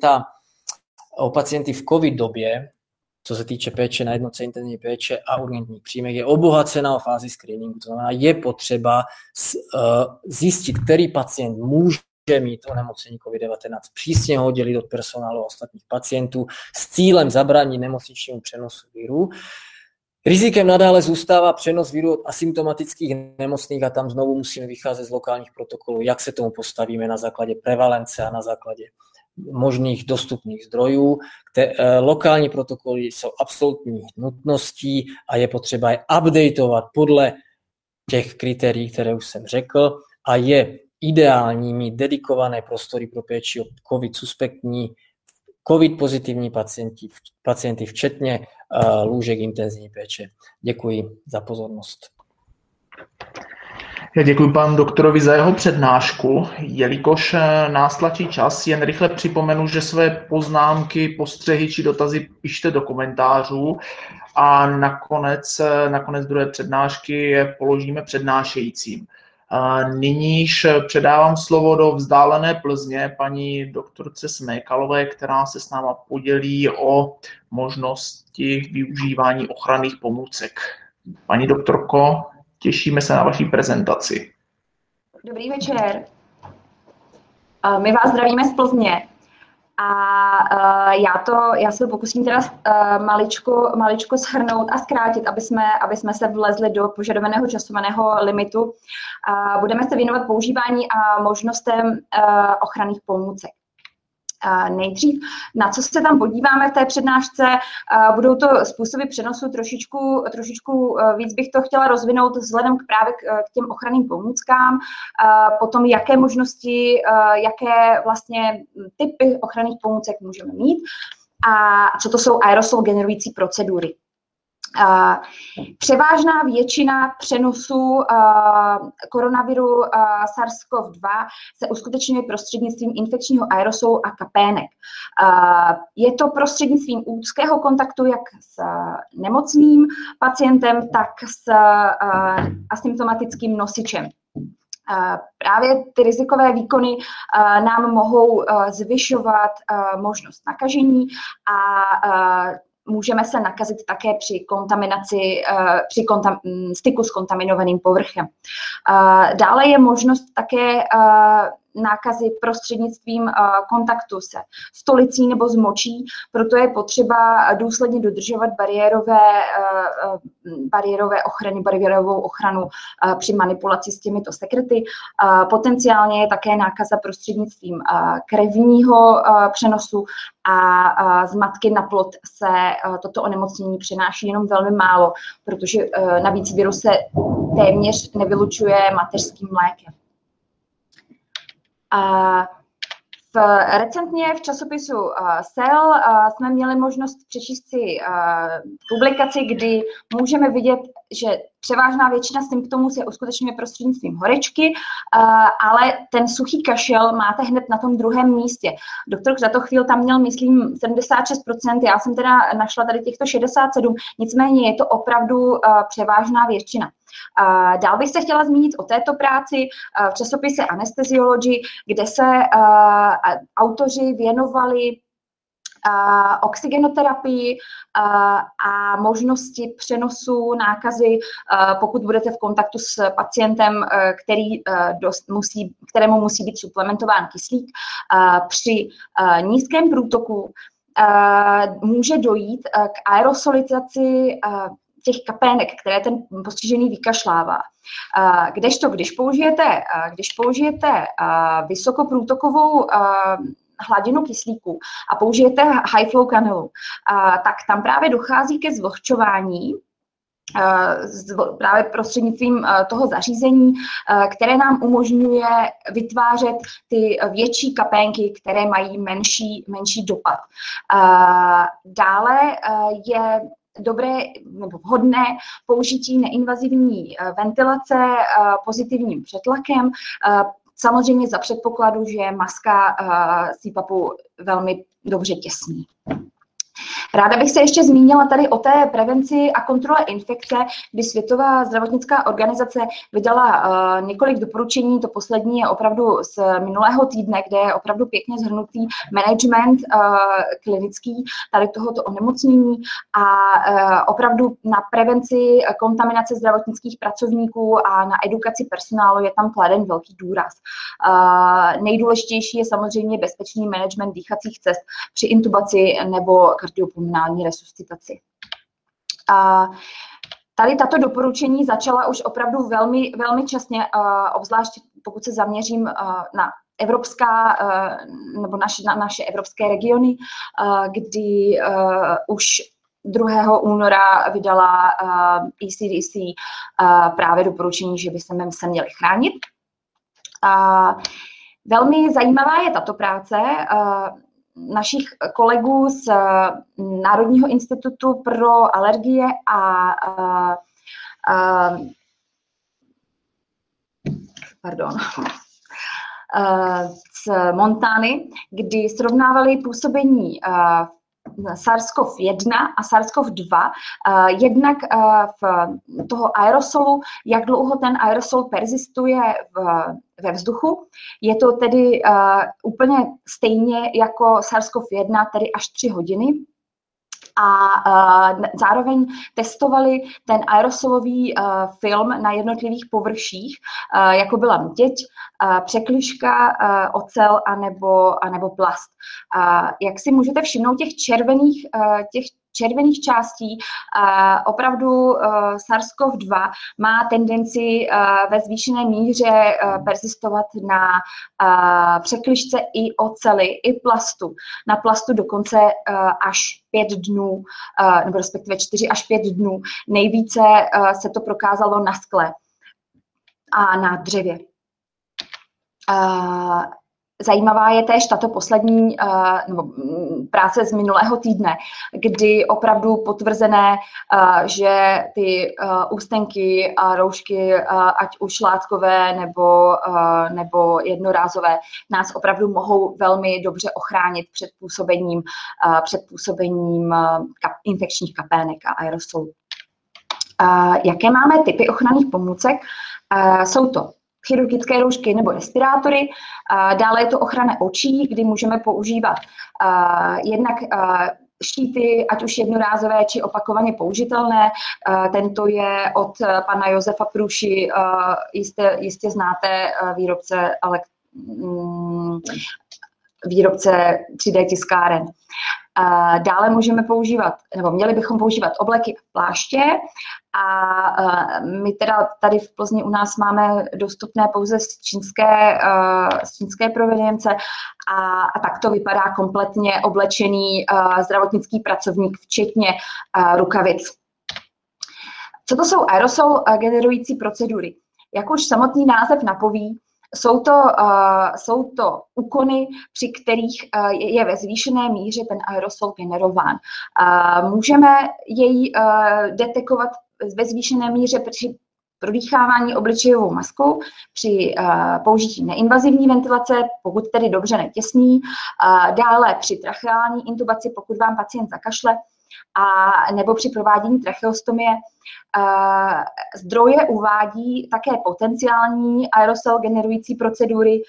o pacienty v COVID době, co se týče péče na jednotce intenzivní péče a urgentních příjmech, je obohacená o fázi screeningu. To znamená, je potřeba zjistit, který pacient může mít onemocnění COVID-19, přísně ho oddělit od personálu a ostatních pacientů s cílem zabránit nemocničnímu přenosu viru. Rizikem nadále zůstává přenos viru od asymptomatických nemocných a tam znovu musíme vycházet z lokálních protokolů, jak se tomu postavíme na základě prevalence a na základě možných dostupných zdrojů. Lokální protokoly jsou absolutní nutností a je potřeba je updateovat podle těch kritérií, které už jsem řekl, a je ideální mít dedikované prostory pro péči o COVID suspektní, COVID pozitivní pacienty včetně lůžek intenzivní péče. Děkuji za pozornost. Já děkuji panu doktorovi za jeho přednášku. Jelikož nás tlačí čas, jen rychle připomenu, že své poznámky, postřehy či dotazy pište do komentářů a nakonec druhé přednášky je položíme přednášejícím. Nyníž předávám slovo do vzdálené Plzně paní doktorce Smékalové, která se s náma podělí o možnosti využívání ochranných pomůcek. Paní doktorko, těšíme se na vaši prezentaci. Dobrý večer. My vás zdravíme z Plzně. A já se to pokusím teda maličko shrnout a zkrátit, aby jsme se vlezli do požadovaného časovaného limitu. Budeme se věnovat používání a možnostem ochranných pomůcek. Nejdřív, na co se tam podíváme v té přednášce, budou to způsoby přenosu, trošičku víc bych to chtěla rozvinout vzhledem právě k těm ochranným pomůckám, potom jaké možnosti, jaké vlastně typy ochranných pomůcek můžeme mít a co to jsou aerosol generující procedury. Převážná většina přenosu koronaviru SARS-CoV-2 se uskutečňuje prostřednictvím infekčního aerosolu a kapének. Je to prostřednictvím úzkého kontaktu jak s nemocným pacientem, tak s asymptomatickým nosičem. Právě ty rizikové výkony nám mohou zvyšovat možnost nakažení a můžeme se nakazit také při kontaminaci, styku s kontaminovaným povrchem. Dále je možnost také nákazy prostřednictvím kontaktu se stolicí nebo s močí, proto je potřeba důsledně dodržovat bariérovou ochranu při manipulaci s těmito sekrety. Potenciálně je také nákaza prostřednictvím krevního přenosu a z matky na plod se toto onemocnění přenáší jenom velmi málo, protože navíc virus téměř nevylučuje mateřským mlékem. Recentně v časopisu Cell jsme měli možnost přečíst si publikaci, kdy můžeme vidět, že převážná většina symptomů se uskutečňuje prostřednictvím horečky, ale ten suchý kašel máte hned na tom druhém místě. Doktor Kratochvíl tam měl, myslím, 76%, já jsem teda našla tady těchto 67%, nicméně je to opravdu převážná většina. Dál bych se chtěla zmínit o této práci v časopise Anesthesiology, kde se autoři věnovali oxygenoterapii a možnosti přenosu nákazy, pokud budete v kontaktu s pacientem, kterému musí být suplementován kyslík. Při nízkém průtoku může dojít k aerosolizaci těch kapének, které ten postižený vykašlává. Kdežto, když použijete vysokoprůtokovou hladinu kyslíku a použijete high flow kanelu, tak tam právě dochází ke zvlhčování právě prostřednictvím toho zařízení, které nám umožňuje vytvářet ty větší kapénky, které mají menší dopad. Dále je dobré nebo vhodné použití neinvazivní ventilace pozitivním přetlakem, samozřejmě za předpokladu, že maska CPAPu velmi dobře těsní. Ráda bych se ještě zmínila tady o té prevenci a kontrole infekce, kdy Světová zdravotnická organizace vydala několik doporučení. To poslední je opravdu z minulého týdne, kde je opravdu pěkně shrnutý management klinický tady tohoto onemocnění a opravdu na prevenci kontaminace zdravotnických pracovníků a na edukaci personálu je tam kladen velký důraz. Nejdůležitější je samozřejmě bezpečný management dýchacích cest při intubaci nebo kardiopulmonální resuscitaci. Tady tato doporučení začala už opravdu velmi časně, obzvlášť pokud se zaměřím na naše evropské regiony, kdy už 2. února vydala ECDC právě doporučení, že by se měli chránit. Velmi zajímavá je tato práce našich kolegů z Národního institutu pro alergie z Montany, kdy srovnávali působení SARS-CoV-1 a SARS-CoV-2, jednak v toho aerosolu, jak dlouho ten aerosol persistuje ve vzduchu. Je to tedy úplně stejně jako SARS-CoV-1, tedy až 3 hodiny. A zároveň testovali ten aerosolový film na jednotlivých površích, jako byla mtěď, překližka, ocel anebo plast. Jak si můžete všimnout, těch červených částí opravdu SARS-CoV-2 má tendenci ve zvýšené míře persistovat na překližce i oceli, i plastu. Na plastu dokonce až 5 dnů, nebo respektive 4 až 5 dnů. Nejvíce se to prokázalo na skle a na dřevě. Zajímavá je též tato poslední práce z minulého týdne, kdy opravdu potvrzené, že ty ústenky a roušky, ať už látkové nebo jednorázové, nás opravdu mohou velmi dobře ochránit před působením infekčních kapének a aerosolů. Jaké máme typy ochranných pomůcek? Jsou to chirurgické roušky nebo respirátory. Dále je to ochrana očí, kdy můžeme používat jednak štíty, ať už jednorázové, či opakovaně použitelné. Tento je od pana Josefa Průši, jistě znáte, výrobce 3D tiskáren. Dále můžeme používat, nebo měli bychom používat obleky a pláště a my teda tady v Plzni u nás máme dostupné pouze z čínské provenience a tak to vypadá kompletně oblečený zdravotnický pracovník, včetně rukavic. Co to jsou aerosol generující procedury? Jak už samotný název napoví, jsou to úkony, při kterých je ve zvýšené míře ten aerosol generován. Můžeme jej detekovat ve zvýšené míře při prodýchávání obličejovou maskou, při použití neinvazivní ventilace, pokud tedy dobře netěsní, dále při tracheální intubaci, pokud vám pacient zakašle, a nebo při provádění tracheostomie. Zdroje uvádí také potenciální aerosol generující procedury.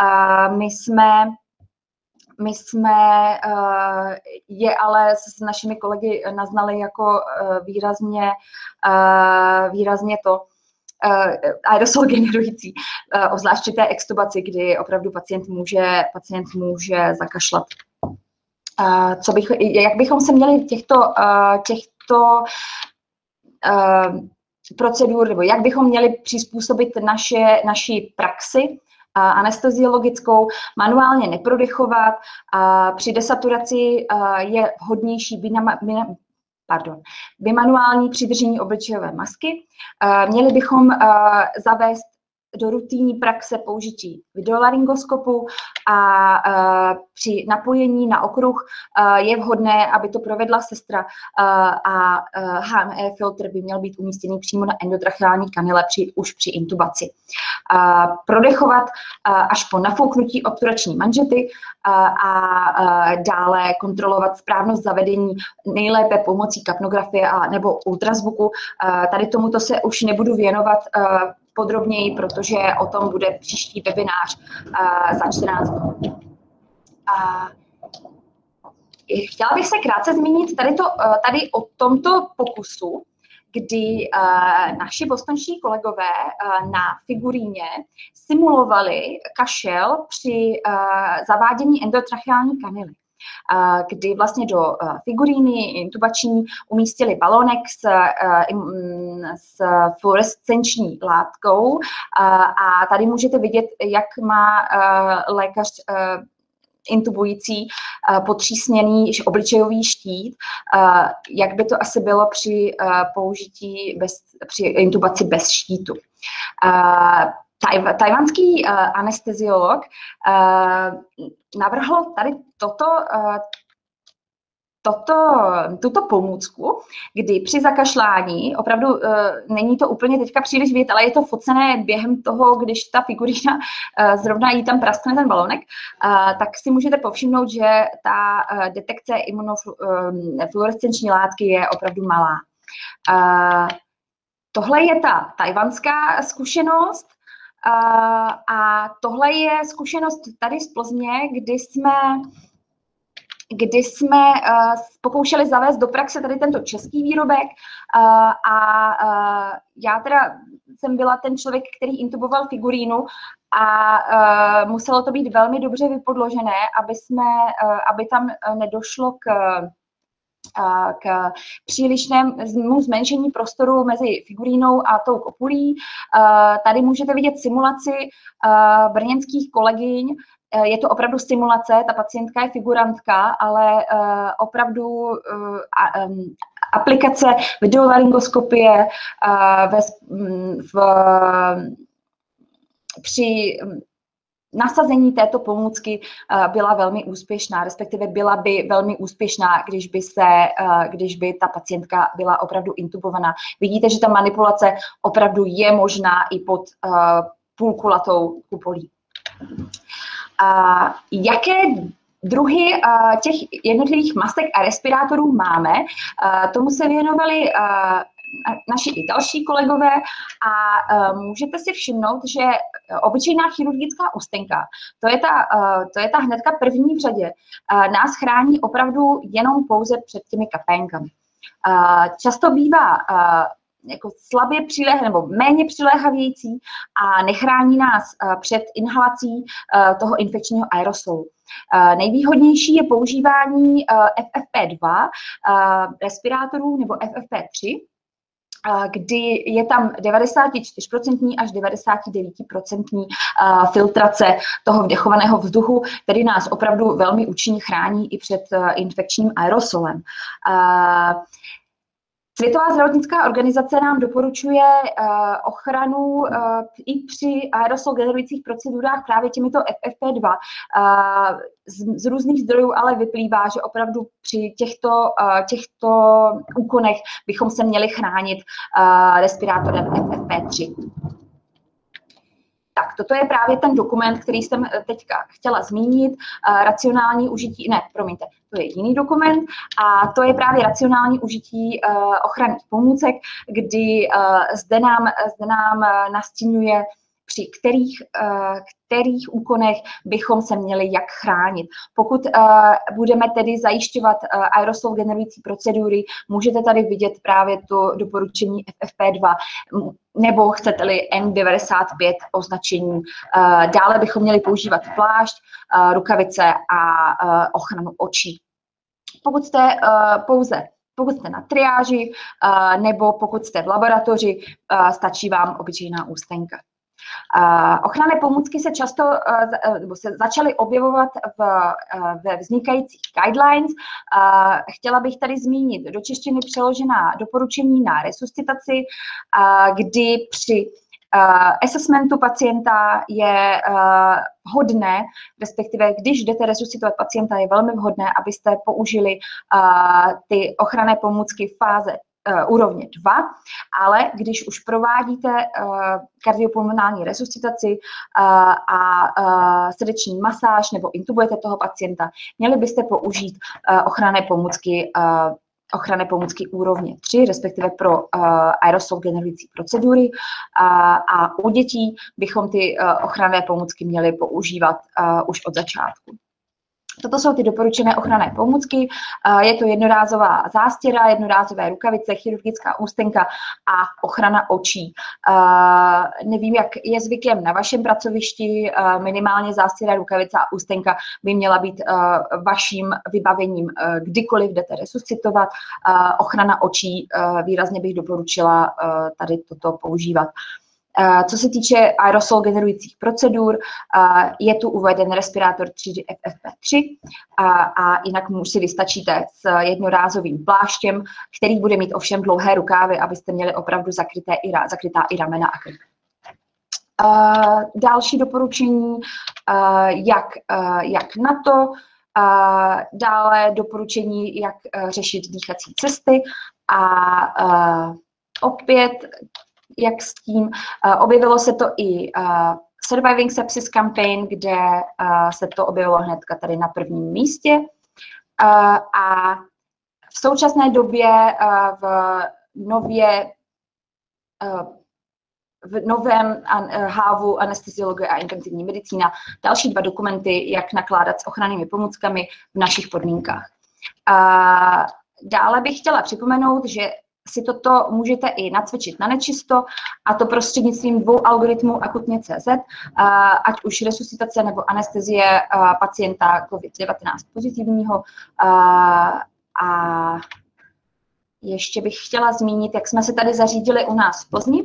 My jsme je ale s našimi kolegy naznali jako výrazně to aerosol generující, obzvláště té extubaci, kdy opravdu pacient může zakašlat. Jak bychom se měli těchto procedur, nebo jak bychom měli přizpůsobit naši praxi anesteziologickou, manuálně neprodechovat. Při desaturaci je vhodnější bimanuální přidržení obličejové masky. Měli bychom zavést do rutinní praxe použití videolaryngoskopu a při napojení na okruh je vhodné, aby to provedla sestra a HME filtr by měl být umístěný přímo na endotracheální kanyle už při intubaci. Prodechovat až po nafouknutí obturační manžety a dále kontrolovat správnost zavedení nejlépe pomocí kapnografie nebo ultrazvuku. Tady tomuto se už nebudu věnovat podrobněji, protože o tom bude příští webinář za 14 dní. Chtěla bych se krátce zmínit tady o tomto pokusu, kdy naši bostonští kolegové na figuríně simulovali kašel při zavádění endotracheální kanily, kdy vlastně do figuríny intubační umístili balónek s fluorescenční látkou a tady můžete vidět, jak má lékař intubující potřísněný obličejový štít, jak by to asi bylo při při intubaci bez štítu. Tajvanský anesteziolog navrhl tady tuto pomůcku, kdy při zakašlání, opravdu není to úplně teďka příliš vidět, ale je to focené během toho, když ta figurína zrovna jí tam praskne ten balonek, tak si můžete povšimnout, že ta detekce fluorescenční látky je opravdu malá. Tohle je ta tajvanská zkušenost a tohle je zkušenost tady z Plzně, kdy jsme pokoušeli zavést do praxe tady tento český výrobek a já teda jsem byla ten člověk, který intuboval figurínu a muselo to být velmi dobře vypodložené, aby tam nedošlo k přílišnému zmenšení prostoru mezi figurínou a tou kopulí. Tady můžete vidět simulaci brněnských kolegyň. Je to opravdu simulace, ta pacientka je figurantka, ale opravdu aplikace videolaryngoskopie při nasazení této pomůcky byla velmi úspěšná, respektive byla by velmi úspěšná, když by ta pacientka byla opravdu intubovaná. Vidíte, že ta manipulace opravdu je možná i pod půlkulatou kupolí. Jaké druhy těch jednotlivých masek a respirátorů máme? Tomu se věnovali naši i další kolegové a můžete si všimnout, že obyčejná chirurgická ústenka, to je ta hnedka první v řadě, nás chrání opravdu jenom pouze před těmi kapénkami. Často bývá jako slabě nebo méně přiléhavějící a nechrání nás před inhalací toho infekčního aerosolu. Nejvýhodnější je používání FFP2 respirátorů nebo FFP3, kdy je tam 94% až 99% filtrace toho vdechovaného vzduchu, který nás opravdu velmi účinně chrání i před infekčním aerosolem. Světová zdravotnická organizace nám doporučuje ochranu i při aerosol generujících procedurách právě těmito FFP2. Z různých zdrojů ale vyplývá, že opravdu při těchto úkonech bychom se měli chránit respirátorem FFP3. Tak, toto je právě ten dokument, který jsem teďka chtěla zmínit. Racionální užití, to je jiný dokument a to je právě racionální užití ochranných pomůcek, kdy zde nám nastínuje, při kterých úkonech bychom se měli jak chránit. Pokud budeme tedy zajišťovat aerosol generující procedury, můžete tady vidět právě to doporučení FFP2, nebo chcete-li N95 označení. Dále bychom měli používat plášť, rukavice a ochranu očí. Pokud jste na triáži nebo pokud jste v laboratoři, stačí vám obyčejná ústenka. Ochranné pomůcky se začaly objevovat ve vznikajících guidelines. Chtěla bych tady zmínit do češtiny přeložená doporučení na resuscitaci, kdy při assessmentu pacienta je vhodné, respektive když jdete resuscitovat pacienta, je velmi vhodné, abyste použili ty ochranné pomůcky fáze úrovně 2, ale když už provádíte kardiopulmonální resuscitaci a srdeční masáž nebo intubujete toho pacienta, měli byste použít ochranné pomůcky úrovně 3, respektive pro aerosol generující procedury a u dětí bychom ty ochranné pomůcky měli používat už od začátku. Toto jsou ty doporučené ochranné pomůcky. Je to jednorázová zástěra, jednorázové rukavice, chirurgická ústenka a ochrana očí. Nevím, jak je zvykem na vašem pracovišti, minimálně zástěra, rukavice a ústenka by měla být vaším vybavením, kdykoliv jdete resuscitovat. Ochrana očí výrazně bych doporučila tady toto používat. Co se týče aerosol generujících procedur, je tu uveden respirátor 3G FFP3 a jinak si vystačíte s jednorázovým pláštěm, který bude mít ovšem dlouhé rukávy, abyste měli opravdu zakrytá i ramena a krk. Další doporučení, jak na to, dále doporučení, jak řešit dýchací cesty a opět, jak s tím. Objevilo se to i Surviving Sepsis Campaign, kde se to objevilo hnedka tady na prvním místě. A v současné době v novém hávu anesteziologie a intenzivní medicína další 2 dokumenty, jak nakládat s ochrannými pomůckami v našich podmínkách. Dále bych chtěla připomenout, že si toto můžete i nacvičit na nečisto, a to prostřednictvím 2 algoritmů akutně.cz, ať už resuscitace nebo anestezie pacienta COVID-19 pozitivního. A ještě bych chtěla zmínit, jak jsme se tady zařídili u nás v Plzni.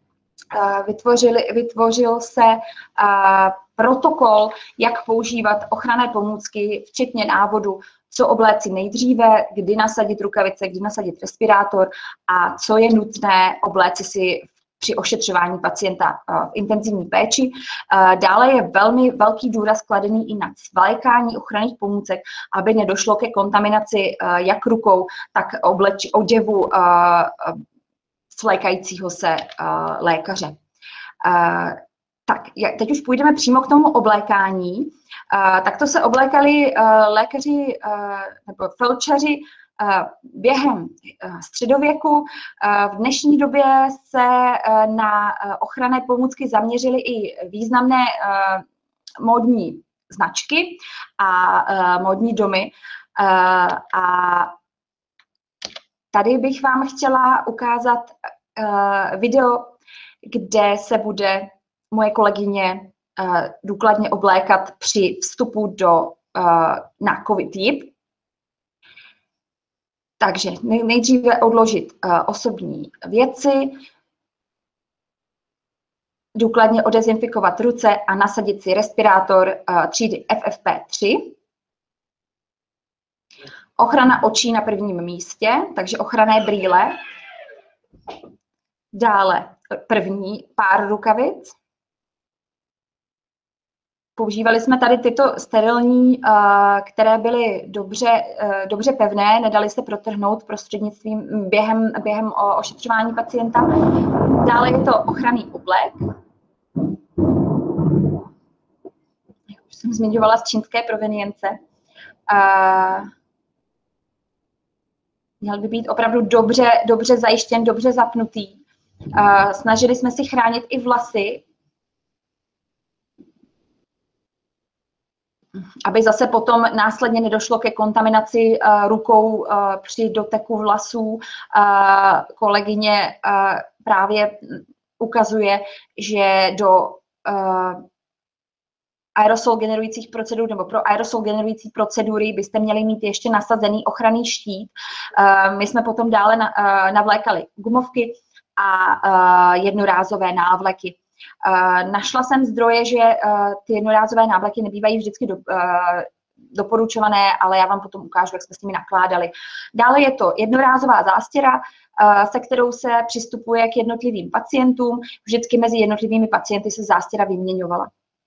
Vytvořil se protokol, jak používat ochranné pomůcky, včetně návodu, co obléci nejdříve, kdy nasadit rukavice, kdy nasadit respirátor a co je nutné obléci si při ošetřování pacienta v intenzivní péči. Dále je velmi velký důraz kladený i na svlékání ochranných pomůcek, aby nedošlo ke kontaminaci jak rukou, tak oděvu svlékajícího se lékaře. Tak, teď už půjdeme přímo k tomu oblékání. Takto se oblékali lékaři nebo felčaři během středověku. V dnešní době se na ochranné pomůcky zaměřily i významné módní značky a módní domy. A tady bych vám chtěla ukázat video, kde se bude moje kolegyně důkladně oblékat při vstupu na COVID JIP. Takže nejdříve odložit osobní věci, důkladně odezinfikovat ruce a nasadit si respirátor třídy FFP3. Ochrana očí na prvním místě, takže ochranné brýle. Dále první pár rukavic. Používali jsme tady tyto sterilní, které byly dobře pevné, nedaly se protrhnout prostřednictvím během ošetřování pacienta. Dále je to ochranný oblek. Jak už jsem zmiňovala, z čínské provenience. Měl by být opravdu dobře zajištěn, dobře zapnutý. Snažili jsme si chránit i vlasy, aby zase potom následně nedošlo ke kontaminaci rukou při doteku vlasů. Kolegyně právě ukazuje, že do aerosol generujících procedur nebo pro aerosol generující procedury byste měli mít ještě nasazený ochranný štít. My jsme potom dále navlékali gumovky a jednorázové návleky. Našla jsem zdroje, že ty jednorázové návleky nebývají vždycky doporučované, ale já vám potom ukážu, jak jsme s nimi nakládali. Dále je to jednorázová zástěra, se kterou se přistupuje k jednotlivým pacientům. Vždycky mezi jednotlivými pacienty se zástěra vyměňovala.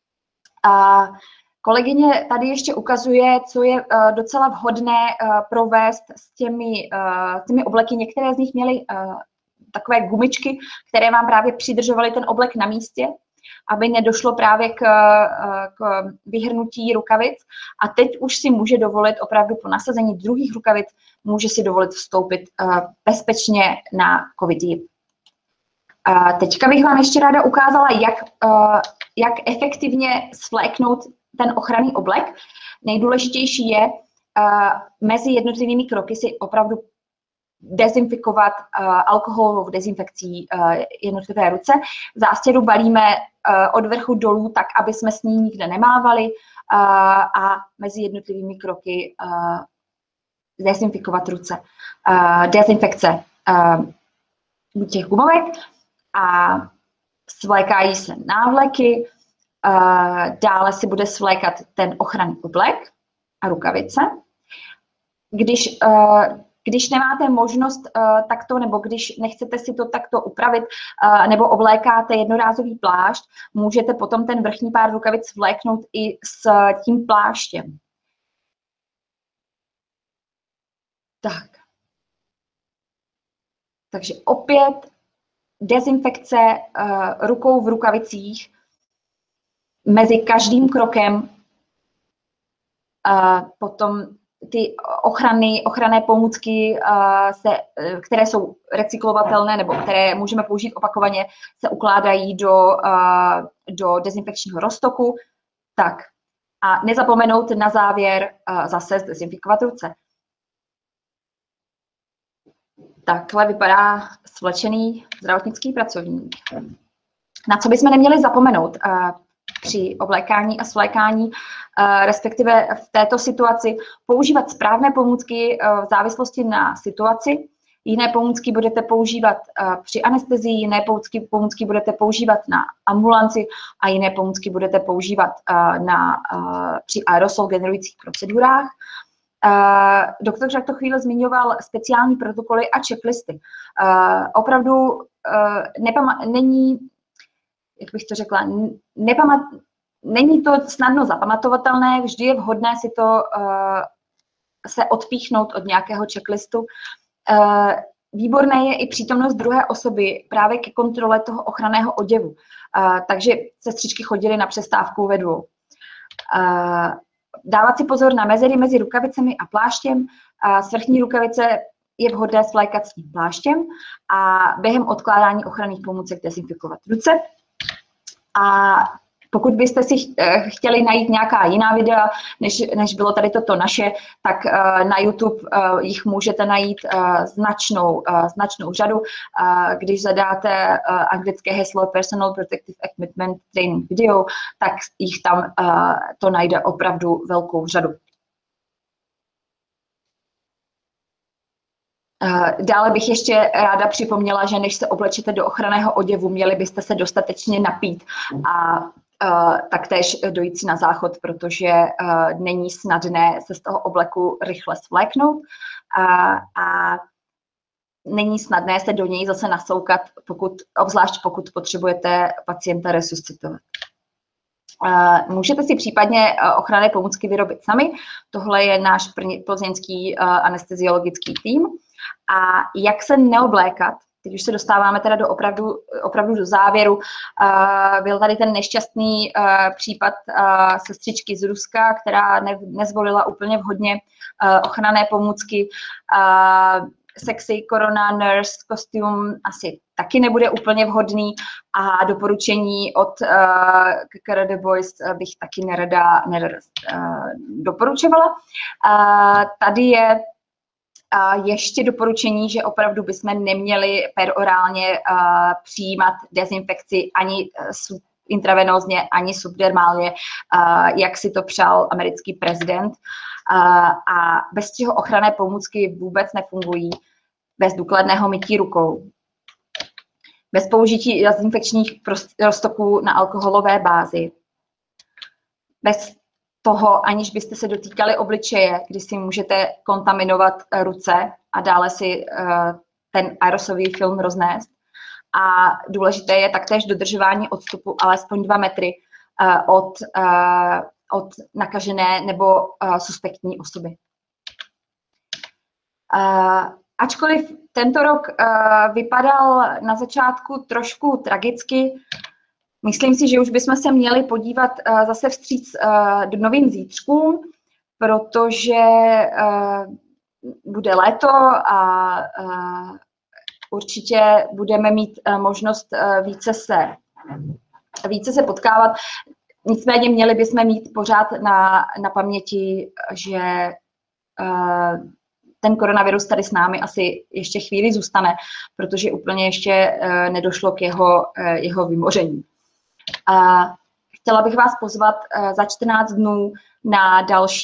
Kolegyně tady ještě ukazuje, co je docela vhodné provést s těmi obleky. Některé z nich měly takové gumičky, které vám právě přidržovaly ten oblek na místě, aby nedošlo právě k vyhrnutí rukavic. A teď už si může dovolit opravdu po nasazení druhých rukavic, může si dovolit vstoupit bezpečně na COVID JIP. Teďka bych vám ještě ráda ukázala, jak efektivně svléknout ten ochranný oblek. Nejdůležitější je mezi jednotlivými kroky si opravdu dezinfikovat alkoholovou dezinfekcí jednotlivé ruce. Zástěru balíme od vrchu dolů tak, aby jsme s ní nikde nemávali a mezi jednotlivými kroky dezinfikovat ruce. Dezinfekce těch gumovek a svlékají se návleky, dále si bude svlékat ten ochranný oblek a rukavice. Když nemáte možnost takto, nebo když nechcete si to takto upravit, nebo oblékáte jednorázový plášť, můžete potom ten vrchní pár rukavic vléknout i s tím pláštěm. Tak. Takže opět dezinfekce rukou v rukavicích mezi každým krokem, potom ty ochranné pomůcky, které jsou recyklovatelné nebo které můžeme použít opakovaně, se ukládají do dezinfekčního roztoku. Tak a nezapomenout na závěr zase zdezinfikovat ruce. Takhle vypadá svlečený zdravotnický pracovník. Na co bychom neměli zapomenout při oblékání a svlékání, respektive v této situaci, používat správné pomůcky v závislosti na situaci. Jiné pomůcky budete používat při anestezii, jiné pomůcky budete používat na ambulanci a jiné pomůcky budete používat při aerosol generujících procedurách. Doktor Žák to chvíli zmiňoval speciální protokoly a checklisty. Opravdu není, jak bych to řekla, není to snadno zapamatovatelné, vždy je vhodné si to se odpíchnout od nějakého checklistu. Výborné je i přítomnost druhé osoby právě ke kontrole toho ochranného oděvu. Takže sestřičky chodily na přestávku ve dvou. dávat si pozor na mezery mezi rukavicemi a pláštěm. Svrchní rukavice je vhodné svlékat s tím pláštěm a během odkládání ochranných pomůcek dezinfikovat ruce. A pokud byste si chtěli najít nějaká jiná videa, než bylo tady toto naše, tak na YouTube jich můžete najít značnou řadu. Když zadáte anglické heslo Personal Protective Equipment Training Video, tak jich tam to najde opravdu velkou řadu. Dále bych ještě ráda připomněla, že než se oblečete do ochranného oděvu, měli byste se dostatečně napít a taktéž dojít si na záchod, protože není snadné se z toho obleku rychle svléknout a není snadné se do něj zase nasoukat, obzvlášť pokud potřebujete pacienta resuscitovat. Můžete si případně ochranné pomůcky vyrobit sami. Tohle je náš plzeňský anesteziologický tým. A jak se neoblékat, teď už se dostáváme teda opravdu do závěru. Byl tady ten nešťastný případ sestřičky z Ruska, která nezvolila úplně vhodně ochranné pomůcky. Sexy Corona Nurse kostým asi taky nebude úplně vhodný a doporučení od KRD Boys bych taky nerada doporučovala. Tady je ještě doporučení, že opravdu bychom neměli perorálně přijímat dezinfekci ani intravenózně, ani subdermálně, jak si to přál americký prezident. A bez čeho ochranné pomůcky vůbec nefungují, bez důkladného mytí rukou, bez použití dezinfekčních roztoků na alkoholové bázi, bez toho, aniž byste se dotýkali obličeje, kdy si můžete kontaminovat ruce a dále si ten aerosolový film roznést. A důležité je taktéž dodržování odstupu alespoň 2 metry od nakažené nebo suspektní osoby. Ačkoliv tento rok vypadal na začátku trošku tragicky, myslím si, že už bychom se měli podívat zase vstříc do novým zítřkům, protože bude léto a určitě budeme mít možnost více se potkávat. Nicméně měli bychom mít pořád na paměti, že ten koronavirus tady s námi asi ještě chvíli zůstane, protože úplně ještě nedošlo k jeho vymoření. Chtěla bych vás pozvat za 14 dnů na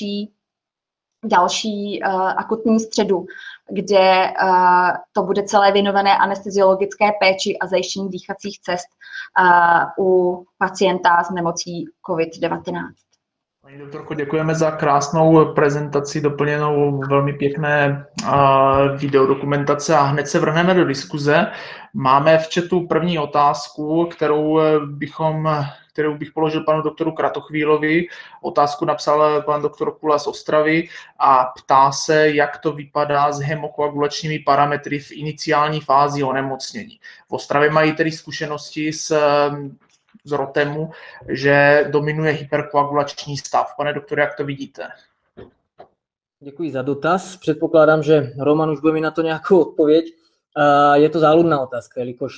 další akutní středu, kde to bude celé věnované anesteziologické péči a zajištění dýchacích cest u pacienta s nemocí COVID-19. Paní doktorko, děkujeme za krásnou prezentaci, doplněnou velmi pěkné videodokumentace a hned se vrhneme do diskuze. Máme v chatu první otázku, kterou bych položil panu doktoru Kratochvílovi. Otázku napsal pan doktor Kula z Ostravy a ptá se, jak to vypadá s hemokoagulačními parametry v iniciální fázi onemocnění. V Ostravě mají tedy zkušenosti z Rotemu, že dominuje hyperkoagulační stav. Pane doktore, jak to vidíte? Děkuji za dotaz. Předpokládám, že Roman už bude mít na to nějakou odpověď. Je to záludná otázka, jelikož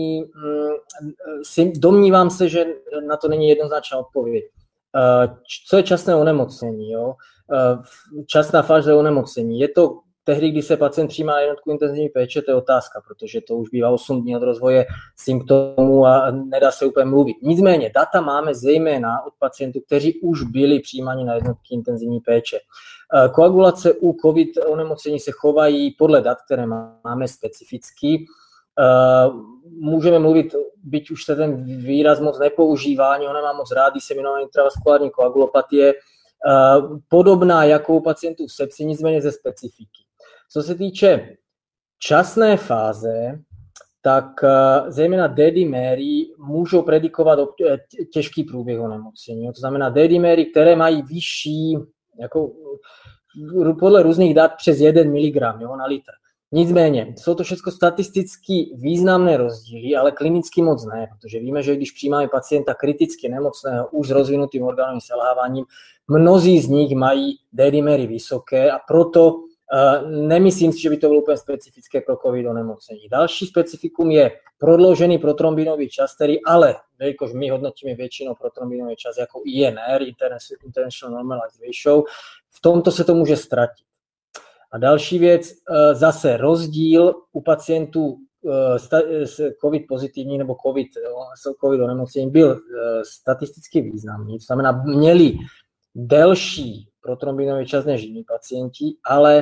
domnívám se, že na to není jednoznačná odpověď. Co je časné onemocnění? Jo? Časná fáze onemocnění. Je to tehdy, kdy se pacient přijímá na jednotku intenzivní péče, to je otázka, protože to už bývá 8 dní od rozvoje symptomů a nedá se úplně mluvit. Nicméně data máme zejména od pacientů, kteří už byli přijímáni na jednotky intenzivní péče. Koagulace u COVID onemocnění se chovají podle dat, které máme specificky. Můžeme mluvit, byť už se ten výraz moc nepoužívá, ani ho nemám moc rád, diseminovaná intravaskulární koagulopatie, podobná jako u pacientů v sepsi, nicméně ze specifiky. Co se týče časné fáze, tak zejména dedimery můžou predikovat těžký průběh onemocnění. To znamená dedimery, které mají vyšší, jako podle různých dat přes 1 mg na litr. Nicméně, jsou to všechno statisticky významné rozdíly, ale klinicky moc ne, protože víme, že když přijímáme pacienta kriticky nemocného už s rozvinutým orgánovým selháváním, mnozí z nich mají D-dimery vysoké a proto nemyslím si, že by to bylo úplně specifické pro COVID onemocnění. Další specifikum je prodloužený protrombinový čas, který ale, jelikož my hodnotíme většinou protrombinový čas jako INR, International Normalized Ratio, v tomto se to může ztratit. A další věc, zase rozdíl u pacientů s COVID pozitivní nebo COVID onemocnění byl statisticky významný, to znamená, měli delší protrombinový čas než jiní pacienti, ale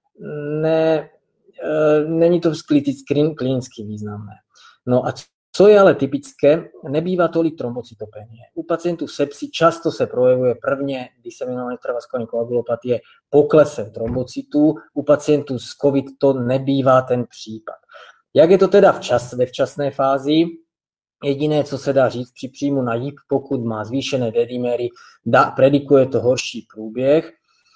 není to klinicky významné. No a co je ale typické, nebývá tolik trombocytopenie. U pacientů sepsy často se projevuje prvně diseminovaná intravaskulární koagulopatie poklesem trombocytů, u pacientů s COVID to nebývá ten případ. Jak je to teda ve včasné fázi? Jediné, co se dá říct při příjmu na JIP, pokud má zvýšené D-dimery, predikuje to horší průběh.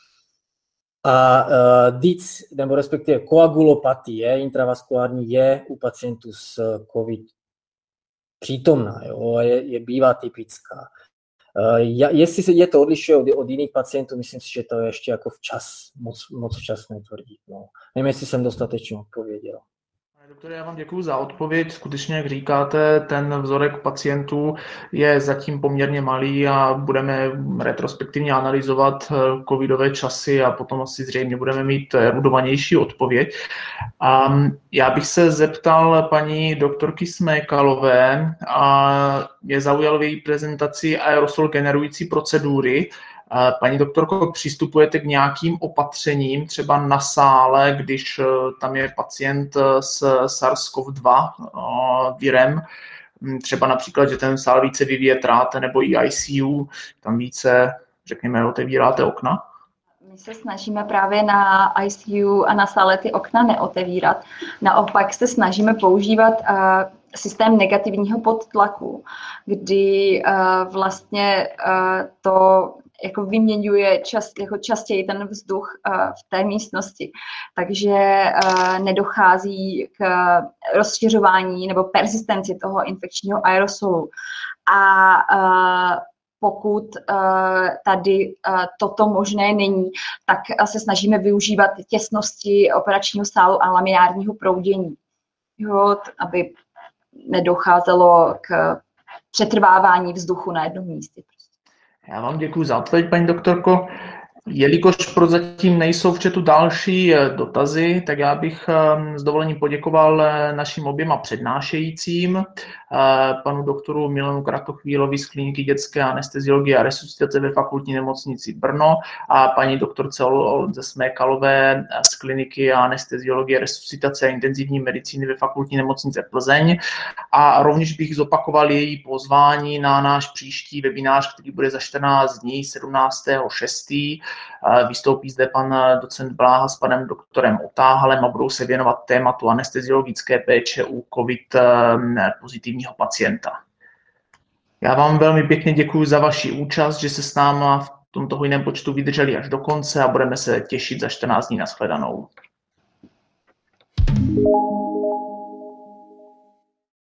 A DIC, nebo respektive koagulopatie intravaskulární je u pacientů s COVID přítomná, jo, bývá typická. Jestli se je to odlišuje od jiných pacientů, myslím si, že to je ještě jako moc včasné tvrdit. No. Nevím, jestli jsem dostatečně odpověděl. Doktore, já vám děkuji za odpověď. Skutečně, jak říkáte, ten vzorek pacientů je zatím poměrně malý a budeme retrospektivně analyzovat covidové časy a potom asi zřejmě budeme mít erudovanější odpověď. A já bych se zeptal paní doktorky Smékalové, a mě zaujalo v její prezentaci aerosol generující procedury. Paní doktorko, přistupujete k nějakým opatřením, třeba na sále, když tam je pacient s SARS-CoV-2 virem, třeba například, že ten sál více vyvětráte, nebo i ICU, tam více, řekněme, otevíráte okna? My se snažíme právě na ICU a na sále ty okna neotevírat. Naopak se snažíme používat systém negativního podtlaku, kdy vlastně to jako vyměňuje častěji ten vzduch v té místnosti. Takže nedochází k rozšiřování nebo persistenci toho infekčního aerosolu. A pokud tady toto možné není, tak se snažíme využívat těsnosti operačního sálu a laminárního proudění, jo, aby nedocházelo k přetrvávání vzduchu na jednom místě. Já vám děkuji za odpověď, paní doktorko. Jelikož prozatím nejsou v chatu další dotazy, tak já bych s dovolením poděkoval našim oběma přednášejícím, panu doktoru Milanu Kratochvílovi z kliniky dětské anesteziologie a resuscitace ve fakultní nemocnici Brno a paní doktorce Olze Smékalové z kliniky anesteziologie, resuscitace a intenzivní medicíny ve fakultní nemocnice Plzeň. A rovněž bych zopakoval její pozvání na náš příští webinář, který bude za 14 dní, 17.6. Vystoupí zde pan docent Bláha s panem doktorem Otáhalem a budou se věnovat tématu anesteziologické péče u COVID pozitivního pacienta. Já vám velmi pěkně děkuji za vaši účast, že se s náma v tomto hojném počtu vydrželi až do konce a budeme se těšit za 14 dní. Nashledanou.